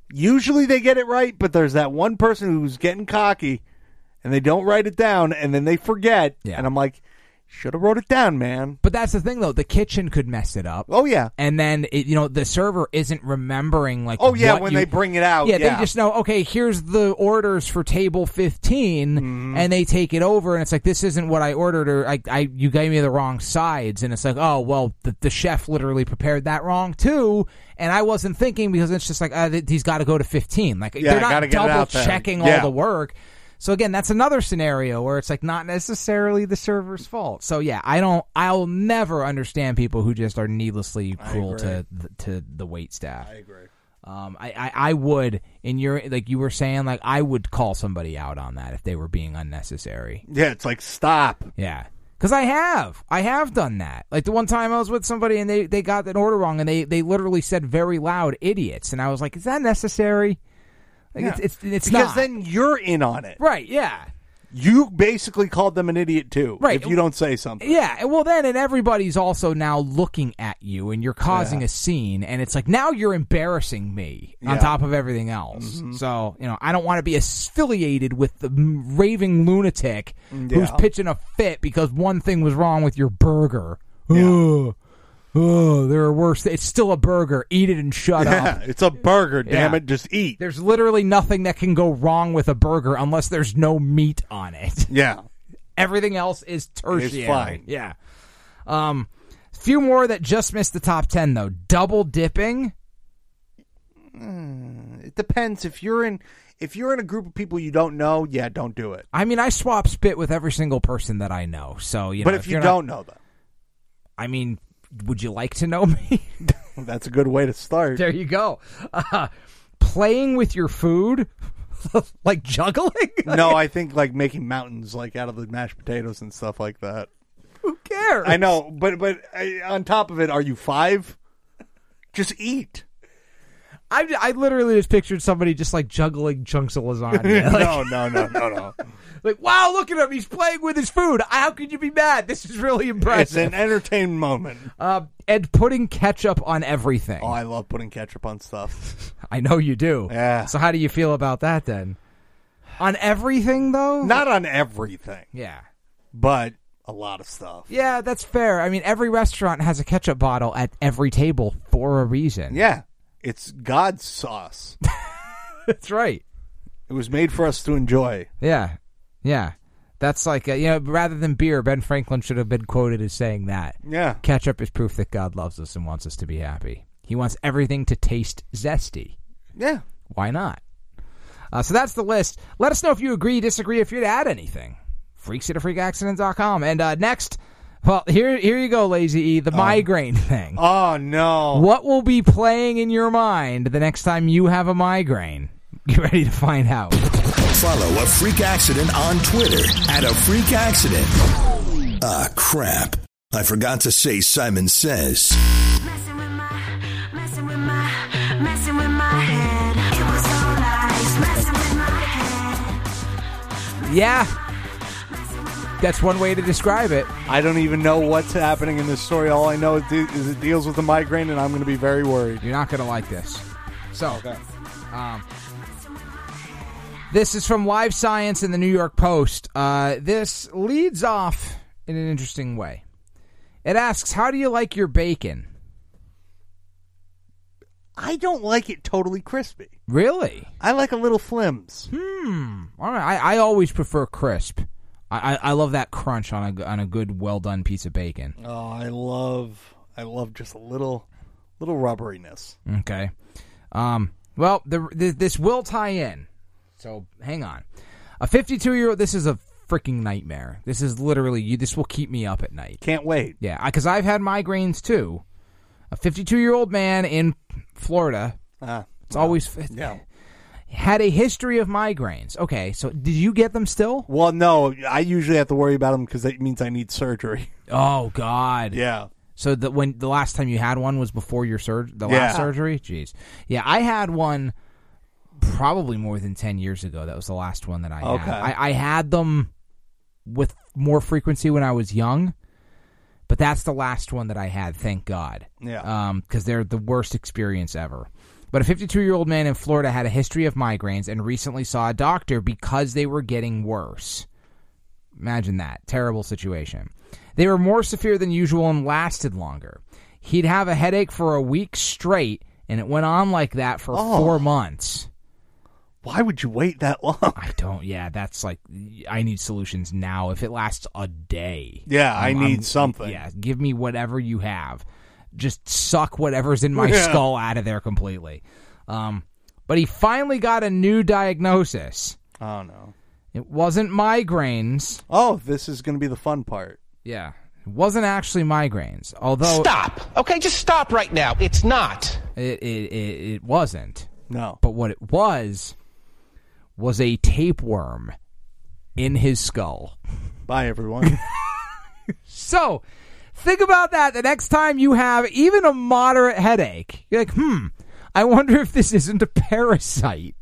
Usually they get it right, but there's that one person who's getting cocky, and they don't write it down, and then they forget. Yeah. And I'm like, should have wrote it down, man. But that's the thing, though. The kitchen could mess it up. Oh, yeah. And then, the server isn't remembering, like, Oh, yeah, what when you- they bring it out. Yeah, they just know, okay, here's the orders for table 15, and they take it over, and it's like, this isn't what I ordered, or you gave me the wrong sides, and it's like, oh, well, the chef literally prepared that wrong, too, and I wasn't thinking, because it's just like, he's got to go to 15. Like, Yeah, they're gotta not get it out there. double-checking Yeah. all the work. So again, that's another scenario where it's like not necessarily the server's fault. So yeah, I'll never understand people who just are needlessly cruel to the wait staff. I agree. I would, in your, like you were saying, like I would call somebody out on that if they were being unnecessary. Yeah, it's like, stop. Yeah. Because I have done that. Like the one time I was with somebody and they got an order wrong and they literally said very loud, idiots. And I was like, is that necessary? Like, Yeah. it's because not. then you're in on it. Right, yeah. You basically called them an idiot, too, Right. if you don't say something. Yeah, well then, and everybody's also now looking at you, and you're causing a scene, and it's like, now you're embarrassing me on Yeah. top of everything else. So, I don't want to be affiliated with the raving lunatic who's pitching a fit because one thing was wrong with your burger. Yeah. Oh, there are worse. It's still a burger. Eat it and shut up. Yeah, it's a burger, damn Yeah. it. Just eat. There's literally nothing that can go wrong with a burger unless there's no meat on it. Yeah. Everything else is tertiary. It's fine. Yeah. Few more that just missed the top 10 though. Double dipping. It depends. If you're in a group of people you don't know, yeah, don't do it. I mean, I swap spit with every single person that I know. So, But if you you're don't know them, I mean, would you like to know me? that's a good way to start. There you go. Playing with your food, like juggling. No, I think like making mountains like out of the mashed potatoes and stuff like that. Who cares? I know, but on top of it, are you 5? Just eat. I literally just pictured somebody just like juggling chunks of lasagna. Like, No. like, wow, look at him. He's playing with his food. How could you be mad? This is really impressive. It's an entertainment moment. And putting ketchup on everything. Oh, I love putting ketchup on stuff. I know you do. Yeah. So how do you feel about that then? On everything, though? Not on everything, Yeah. but a lot of stuff. Yeah, that's fair. I mean, every restaurant has a ketchup bottle at every table for a reason. Yeah. It's God's sauce. That's right. It was made for us to enjoy. Yeah. Yeah. That's like, rather than beer, Ben Franklin should have been quoted as saying that. Yeah. Ketchup is proof that God loves us and wants us to be happy. He wants everything to taste zesty. Yeah. Why not? So that's the list. Let us know if you agree, disagree, if you'd add anything. Freaks@freakaccident.com. And next, well, here you go, Lazy E, the migraine thing. Oh, no. What will be playing in your mind the next time you have a migraine? Get ready to find out. Follow A Freak Accident on Twitter @AFreakAccident. Ah, crap. I forgot to say Simon Says. Messing with my head. It was all lies, messing with my head. Yeah. That's one way to describe it. I don't even know what's happening in this story. All I know is it deals with the migraine, and I'm going to be very worried. You're not going to like this. So, this is from Live Science in the New York Post. This leads off in an interesting way. It asks, how do you like your bacon? I don't like it totally crispy. Really? I like a little flims. All right. I always prefer crisp. I love that crunch on a good, well done piece of bacon. Oh, I love just a little rubberiness. Okay. Well, this will tie in. So hang on. A 52-year-old. This is a freaking nightmare. This is literally this will keep me up at night. Can't wait. Yeah, because I've had migraines too. A 52-year-old man in Florida. It's always had a history of migraines. Okay, so did you get them still? Well, no. I usually have to worry about them because it means I need surgery. Oh God. Yeah. So when the last time you had one was before your last surgery? Jeez. Yeah, I had one probably more than 10 years ago. That was the last one that I had. I had them with more frequency when I was young, but that's the last one that I had, thank God. Yeah. Because they're the worst experience ever. But a 52-year-old man in Florida had a history of migraines and recently saw a doctor because they were getting worse. Imagine that. Terrible situation. They were more severe than usual and lasted longer. He'd have a headache for a week straight, and it went on like that for 4 months. Why would you wait that long? I don't. Yeah, that's like, I need solutions now. If it lasts a day. Yeah, I need something. Yeah, give me whatever you have. Just suck whatever's in my skull out of there completely. But he finally got a new diagnosis. Oh, no. It wasn't migraines. Oh, this is going to be the fun part. Yeah. It wasn't actually migraines. Although Stop. Okay, just stop right now. It's not. It wasn't. No. But what it was a tapeworm in his skull. Bye, everyone. So, think about that the next time you have even a moderate headache. You're like, I wonder if this isn't a parasite.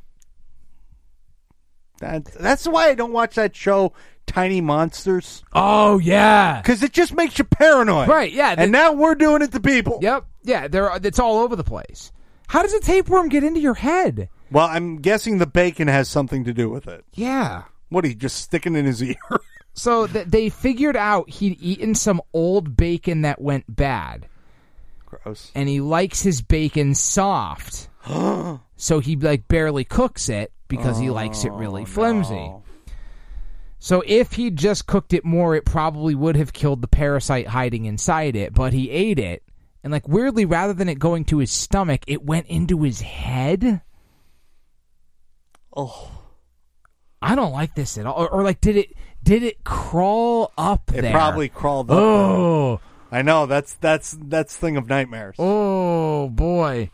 That's why I don't watch that show, Tiny Monsters. Oh, yeah. Because it just makes you paranoid. Right, yeah. And now we're doing it to people. Yep. Yeah, it's all over the place. How does a tapeworm get into your head? Well, I'm guessing the bacon has something to do with it. Yeah. What, he just sticking in his ear? So they figured out he'd eaten some old bacon that went bad. Gross. And he likes his bacon soft. So he barely cooks it because he likes it really flimsy. No. So if he'd just cooked it more, it probably would have killed the parasite hiding inside it, but he ate it. And weirdly, rather than it going to his stomach, it went into his head. Oh. I don't like this at all. Or did it crawl up there? It probably crawled up. Oh. There. I know, that's thing of nightmares. Oh boy.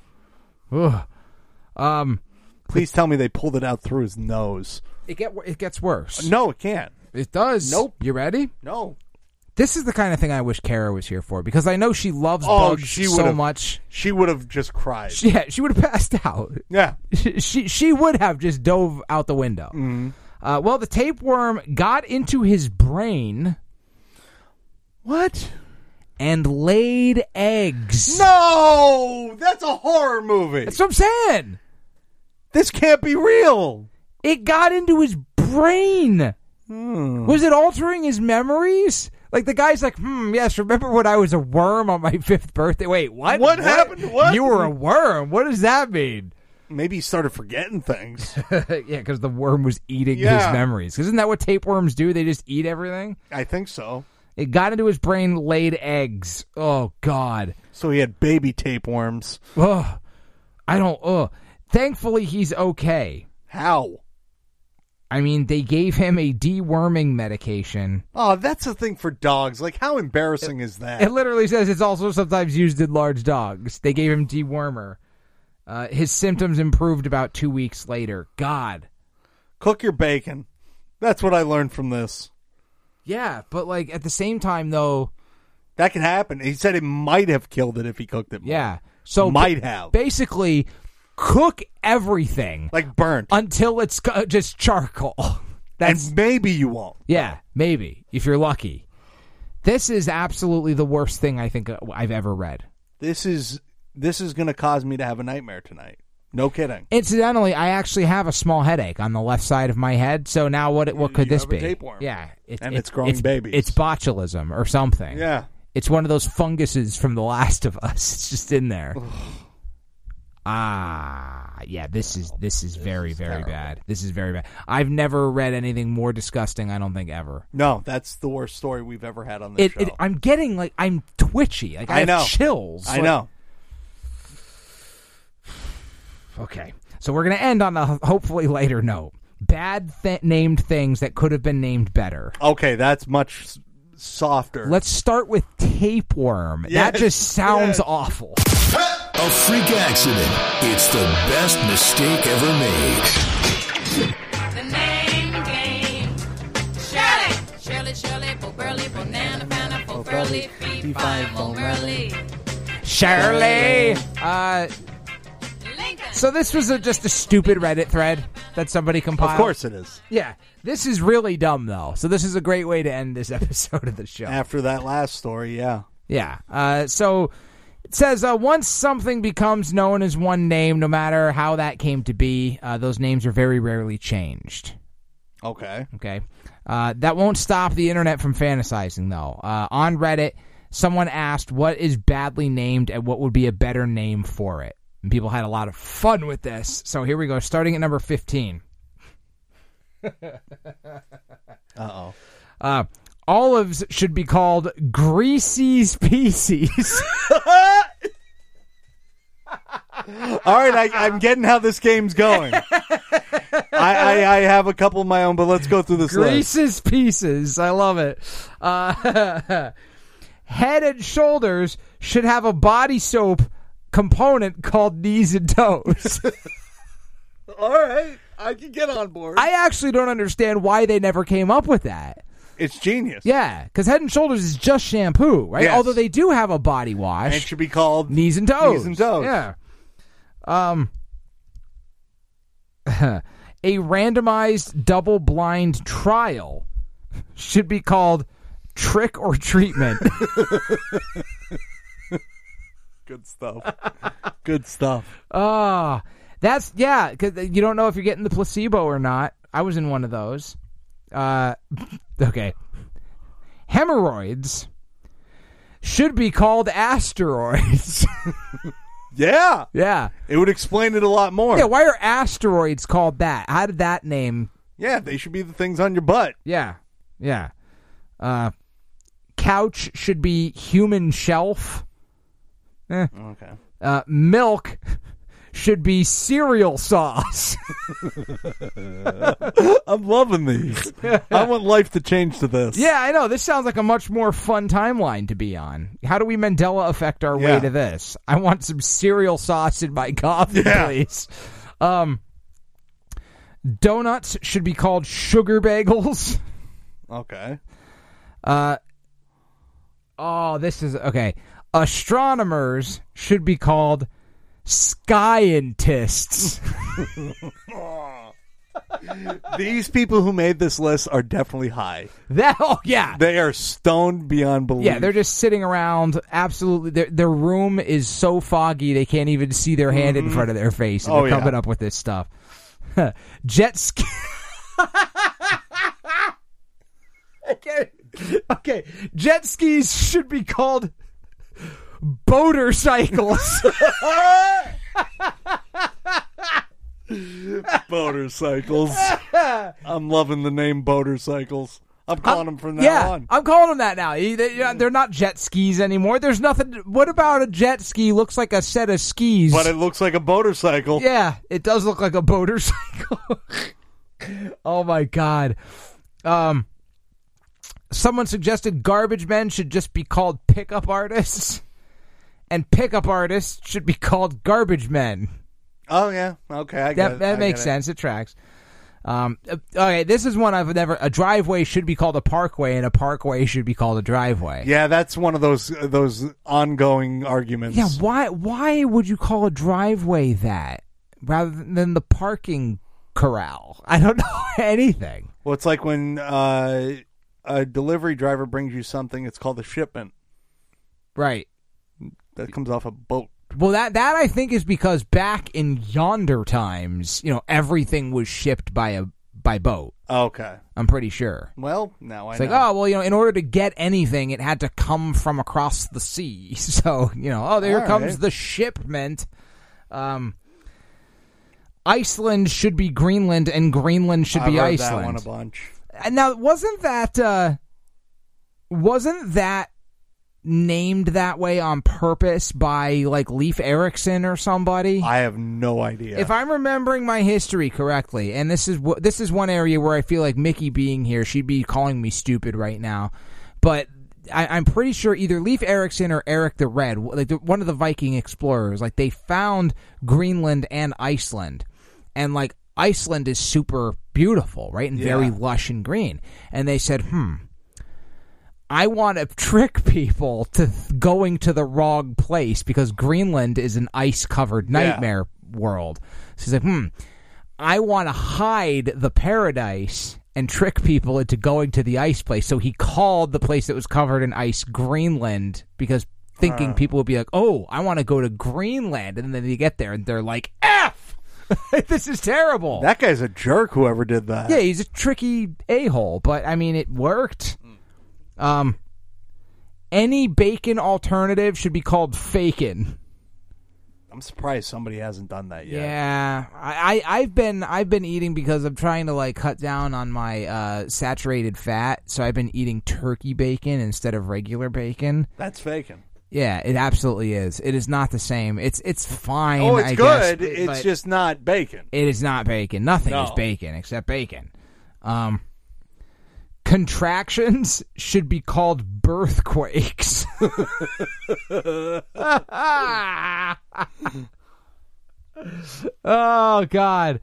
Ugh. Please tell me they pulled it out through his nose. It gets worse. No, it can't. It does. Nope. You ready? No. This is the kind of thing I wish Kara was here for, because I know she loves bugs so much. She would have just cried. She would have passed out. Yeah. She would have just dove out the window. Mm-hmm. Well, the tapeworm got into his brain. What? And laid eggs. No! That's a horror movie. That's what I'm saying. This can't be real. It got into his brain. Was it altering his memories? The guy's like, yes, remember when I was a worm on my 5th birthday? Wait, what? What happened? What? You were a worm? What does that mean? Maybe he started forgetting things. Yeah, because the worm was eating his memories. Isn't that what tapeworms do? They just eat everything? I think so. It got into his brain, laid eggs. Oh, God. So he had baby tapeworms. Thankfully, he's okay. How? I mean, they gave him a deworming medication. Oh, that's a thing for dogs. How embarrassing is that? It literally says it's also sometimes used in large dogs. They gave him dewormer. His symptoms improved about 2 weeks later. God. Cook your bacon. That's what I learned from this. Yeah, but at the same time, though... That can happen. He said it might have killed it if he cooked it more. Yeah. So might have. Basically... Cook everything. Burnt. Until it's just charcoal. And maybe you won't. Yeah, maybe, if you're lucky. This is absolutely the worst thing I think I've ever read. This is going to cause me to have a nightmare tonight. No kidding. Incidentally, I actually have a small headache on the left side of my head, so now what could this be? Tapeworm. Yeah. It's growing babies. It's botulism or something. Yeah. It's one of those funguses from The Last of Us. It's just in there. Yeah, this is very, very bad. This is very bad. I've never read anything more disgusting, I don't think, ever. No, that's the worst story we've ever had on this show. I'm getting, I'm twitchy. I have chills. I know. Okay, so we're going to end on a hopefully lighter note. Bad named things that could have been named better. Okay, that's much softer. Let's start with tapeworm. Yes, that just sounds awful. A freak accident. It's the best mistake ever made. The name game. Shirley, Bo Burley, Banana, Bo Burley, Fee, Fi, Mo Burley. Shirley! So this was just a stupid Reddit thread that somebody compiled. Of course it is. Yeah. This is really dumb, though. So this is a great way to end this episode of the show. After that last story, yeah. Yeah. So It says, once something becomes known as one name, no matter how that came to be, those names are very rarely changed. Okay. Okay. That won't stop the internet from fantasizing, though. On Reddit, someone asked what is badly named and what would be a better name for it. And people had a lot of fun with this. So here we go, starting at number 15. Uh-oh. Olives should be called greasy species. All right, I'm getting how this game's going. I have a couple of my own, but let's go through this list. Greases pieces. I love it. Head and shoulders should have a body soap component called knees and toes. All right, I can get on board. I actually don't understand why they never came up with that. It's genius. Yeah, because Head and Shoulders is just shampoo, right? Yes. Although they do have a body wash. And it should be called Knees and Toes. Knees and Toes. Yeah. A randomized double-blind trial should be called Trick or Treatment. Good stuff. Good stuff. That's, yeah, because you don't know if you're getting the placebo or not. I was in one of those. Okay. Hemorrhoids should be called asteroids. Yeah. Yeah. It would explain it a lot more. Yeah, why are asteroids called that? How did that name... Yeah, they should be the things on your butt. Yeah. Yeah. Couch should be human shelf. Okay. Milk should be cereal sauce. I'm loving these. I want life to change to this. Yeah, I know. This sounds like a much more fun timeline to be on. How do we Mandela affect our way to this? I want some cereal sauce in my coffee, please. Donuts should be called sugar bagels. Okay. This is... Okay. Astronomers should be called scientists. These people who made this list are definitely high. Yeah. They are stoned beyond belief. Yeah, they're just sitting around. Absolutely. Their room is so foggy they can't even see their hand in front of their face. And they're coming up with this stuff. Jet ski. Okay. Jet skis should be called motorcycles. Motorcycles. I'm loving the name motorcycles. I'm calling them from now on. I'm calling them that now. They're not jet skis anymore. There's nothing. What about a jet ski looks like a set of skis? But it looks like a motorcycle. Yeah, it does look like a motorcycle. Oh my God. Someone suggested garbage men should just be called pickup artists. And pickup artists should be called garbage men. Oh, yeah. Okay, I get it. That makes sense. It tracks. Okay, this is one I've never... A driveway should be called a parkway, and a parkway should be called a driveway. Yeah, that's one of those ongoing arguments. Yeah, why would you call a driveway that rather than the parking corral? I don't know anything. Well, it's like when a delivery driver brings you something, it's called a shipment. Right. That comes off a boat. Well, that I think is because back in yonder times, everything was shipped by boat. Okay. I'm pretty sure. Well, now I know. It's like, in order to get anything, it had to come from across the sea. So, there comes the shipment. Iceland should be Greenland, and Greenland should be Iceland. I've heard that one a bunch. And now, wasn't that named that way on purpose by like Leif Erikson or somebody? I have no idea. If I'm remembering my history correctly, and this is one area where I feel like Mickey being here, she'd be calling me stupid right now, but I'm pretty sure either Leif Erikson or Eric the Red, like one of the Viking explorers, like they found Greenland and Iceland, and like Iceland is super beautiful, right, and very lush and green, and they said, I want to trick people to going to the wrong place because Greenland is an ice-covered nightmare world. So he's like, I want to hide the paradise and trick people into going to the ice place. So he called the place that was covered in ice Greenland because thinking people would be like, oh, I want to go to Greenland. And then they get there and they're like, F! This is terrible. That guy's a jerk, whoever did that. Yeah, he's a tricky a-hole, but I mean, it worked. Any bacon alternative should be called fakin'. I'm surprised somebody hasn't done that yet. Yeah, I've been eating because I'm trying to like cut down on my saturated fat, so I've been eating turkey bacon instead of regular bacon. That's faking. Yeah, it absolutely is. It is not the same. It's fine. Oh, it's I good. Guess, it's just not bacon. It is not bacon. Nothing is bacon except bacon. Contractions should be called birthquakes. Oh, God.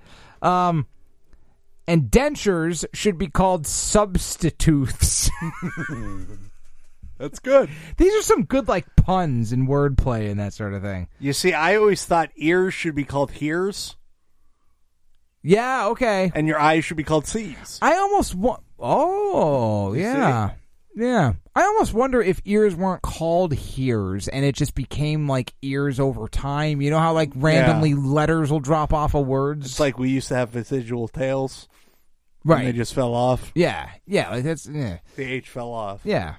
And dentures should be called substitutes. That's good. These are some good, like, puns and wordplay and that sort of thing. You see, I always thought ears should be called hears. Yeah, okay. And your eyes should be called sees. I almost want... Oh, yeah. Yeah. I almost wonder if ears weren't called hears and it just became like ears over time. You know how like randomly letters will drop off of words? It's like we used to have vestigial tails. Right. And they just fell off. Yeah. Yeah. Like that's... Yeah. The H fell off. Yeah.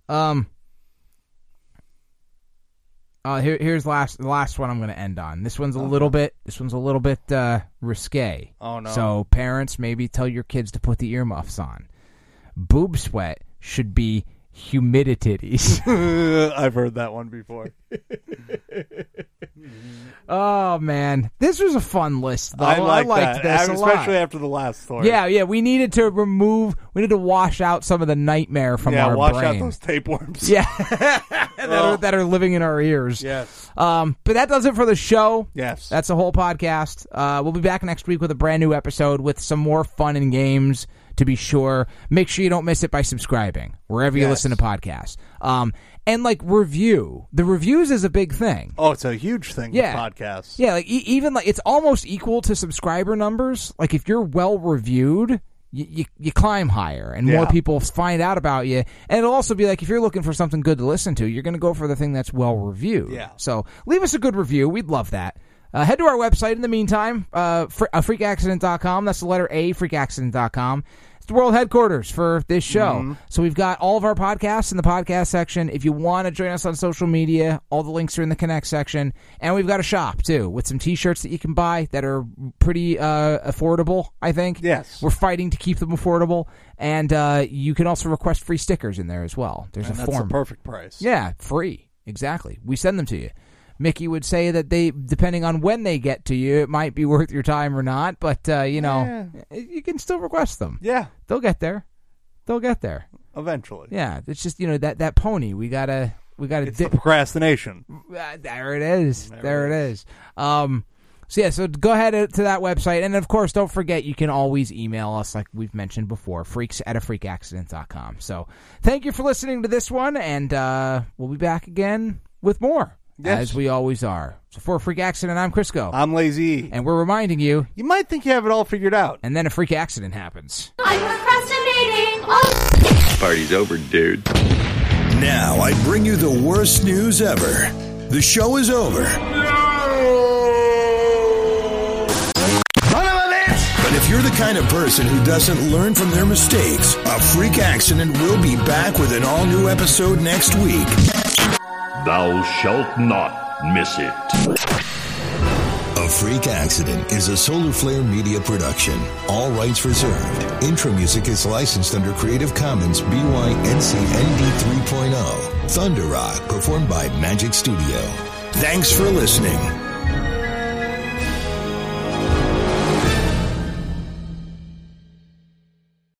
Here's the last one I'm going to end on. This one's a little bit risque. Oh no. So parents, maybe tell your kids to put the earmuffs on. Boob sweat should be humidities. I've heard that one before. Oh man, this was a fun list though. I liked that, this especially a lot. after the last story. Yeah, we needed to wash out some of the nightmare from our wash brain. out those tapeworms. Yeah, that are living in our ears. Yes. But that does it for the show. Yes. That's the whole podcast. We'll be back next week with a brand new episode with some more fun and games. To be sure, make sure you don't miss it by subscribing wherever you listen to podcasts. And like review. The reviews is a big thing. Oh, it's a huge thing with podcasts. Yeah, like even like it's almost equal to subscriber numbers. Like if you're well reviewed, you climb higher and more people find out about you. And it'll also be like if you're looking for something good to listen to, you're going to go for the thing that's well reviewed. Yeah. So leave us a good review. We'd love that. Head to our website in the meantime, freakaccident.com. That's the letter A, freakaccident.com. It's the world headquarters for this show. Mm-hmm. So we've got all of our podcasts in the podcast section. If you want to join us on social media, all the links are in the Connect section. And we've got a shop, too, with some T-shirts that you can buy that are pretty affordable, I think. Yes. We're fighting to keep them affordable. And you can also request free stickers in there as well. There's a form. That's the perfect price. Yeah, free. Exactly. We send them to you. Mickey would say that they, depending on when they get to you, it might be worth your time or not. But, you can still request them. Yeah. They'll get there. They'll get there. Eventually. Yeah. It's just, that pony. We gotta it's the procrastination. There it is. There it is. So go ahead to that website. And, of course, don't forget you can always email us, like we've mentioned before, freaks@afreakaccident.com. So thank you for listening to this one, and we'll be back again with more. Yes. As we always are. So for a Freak Accident, I'm Crisco. I'm Lazy. And we're reminding you... You might think you have it all figured out. And then a freak accident happens. I'm procrastinating. Party's over, dude. Now I bring you the worst news ever. The show is over. But if you're the kind of person who doesn't learn from their mistakes, a Freak Accident will be back with an all-new episode next week. Thou shalt not miss it. A Freak Accident is a Solar Flare Media production. All rights reserved. Intro music is licensed under Creative Commons BY-NC-ND 3.0. Thunder Rock, performed by Magic Studio. Thanks for listening.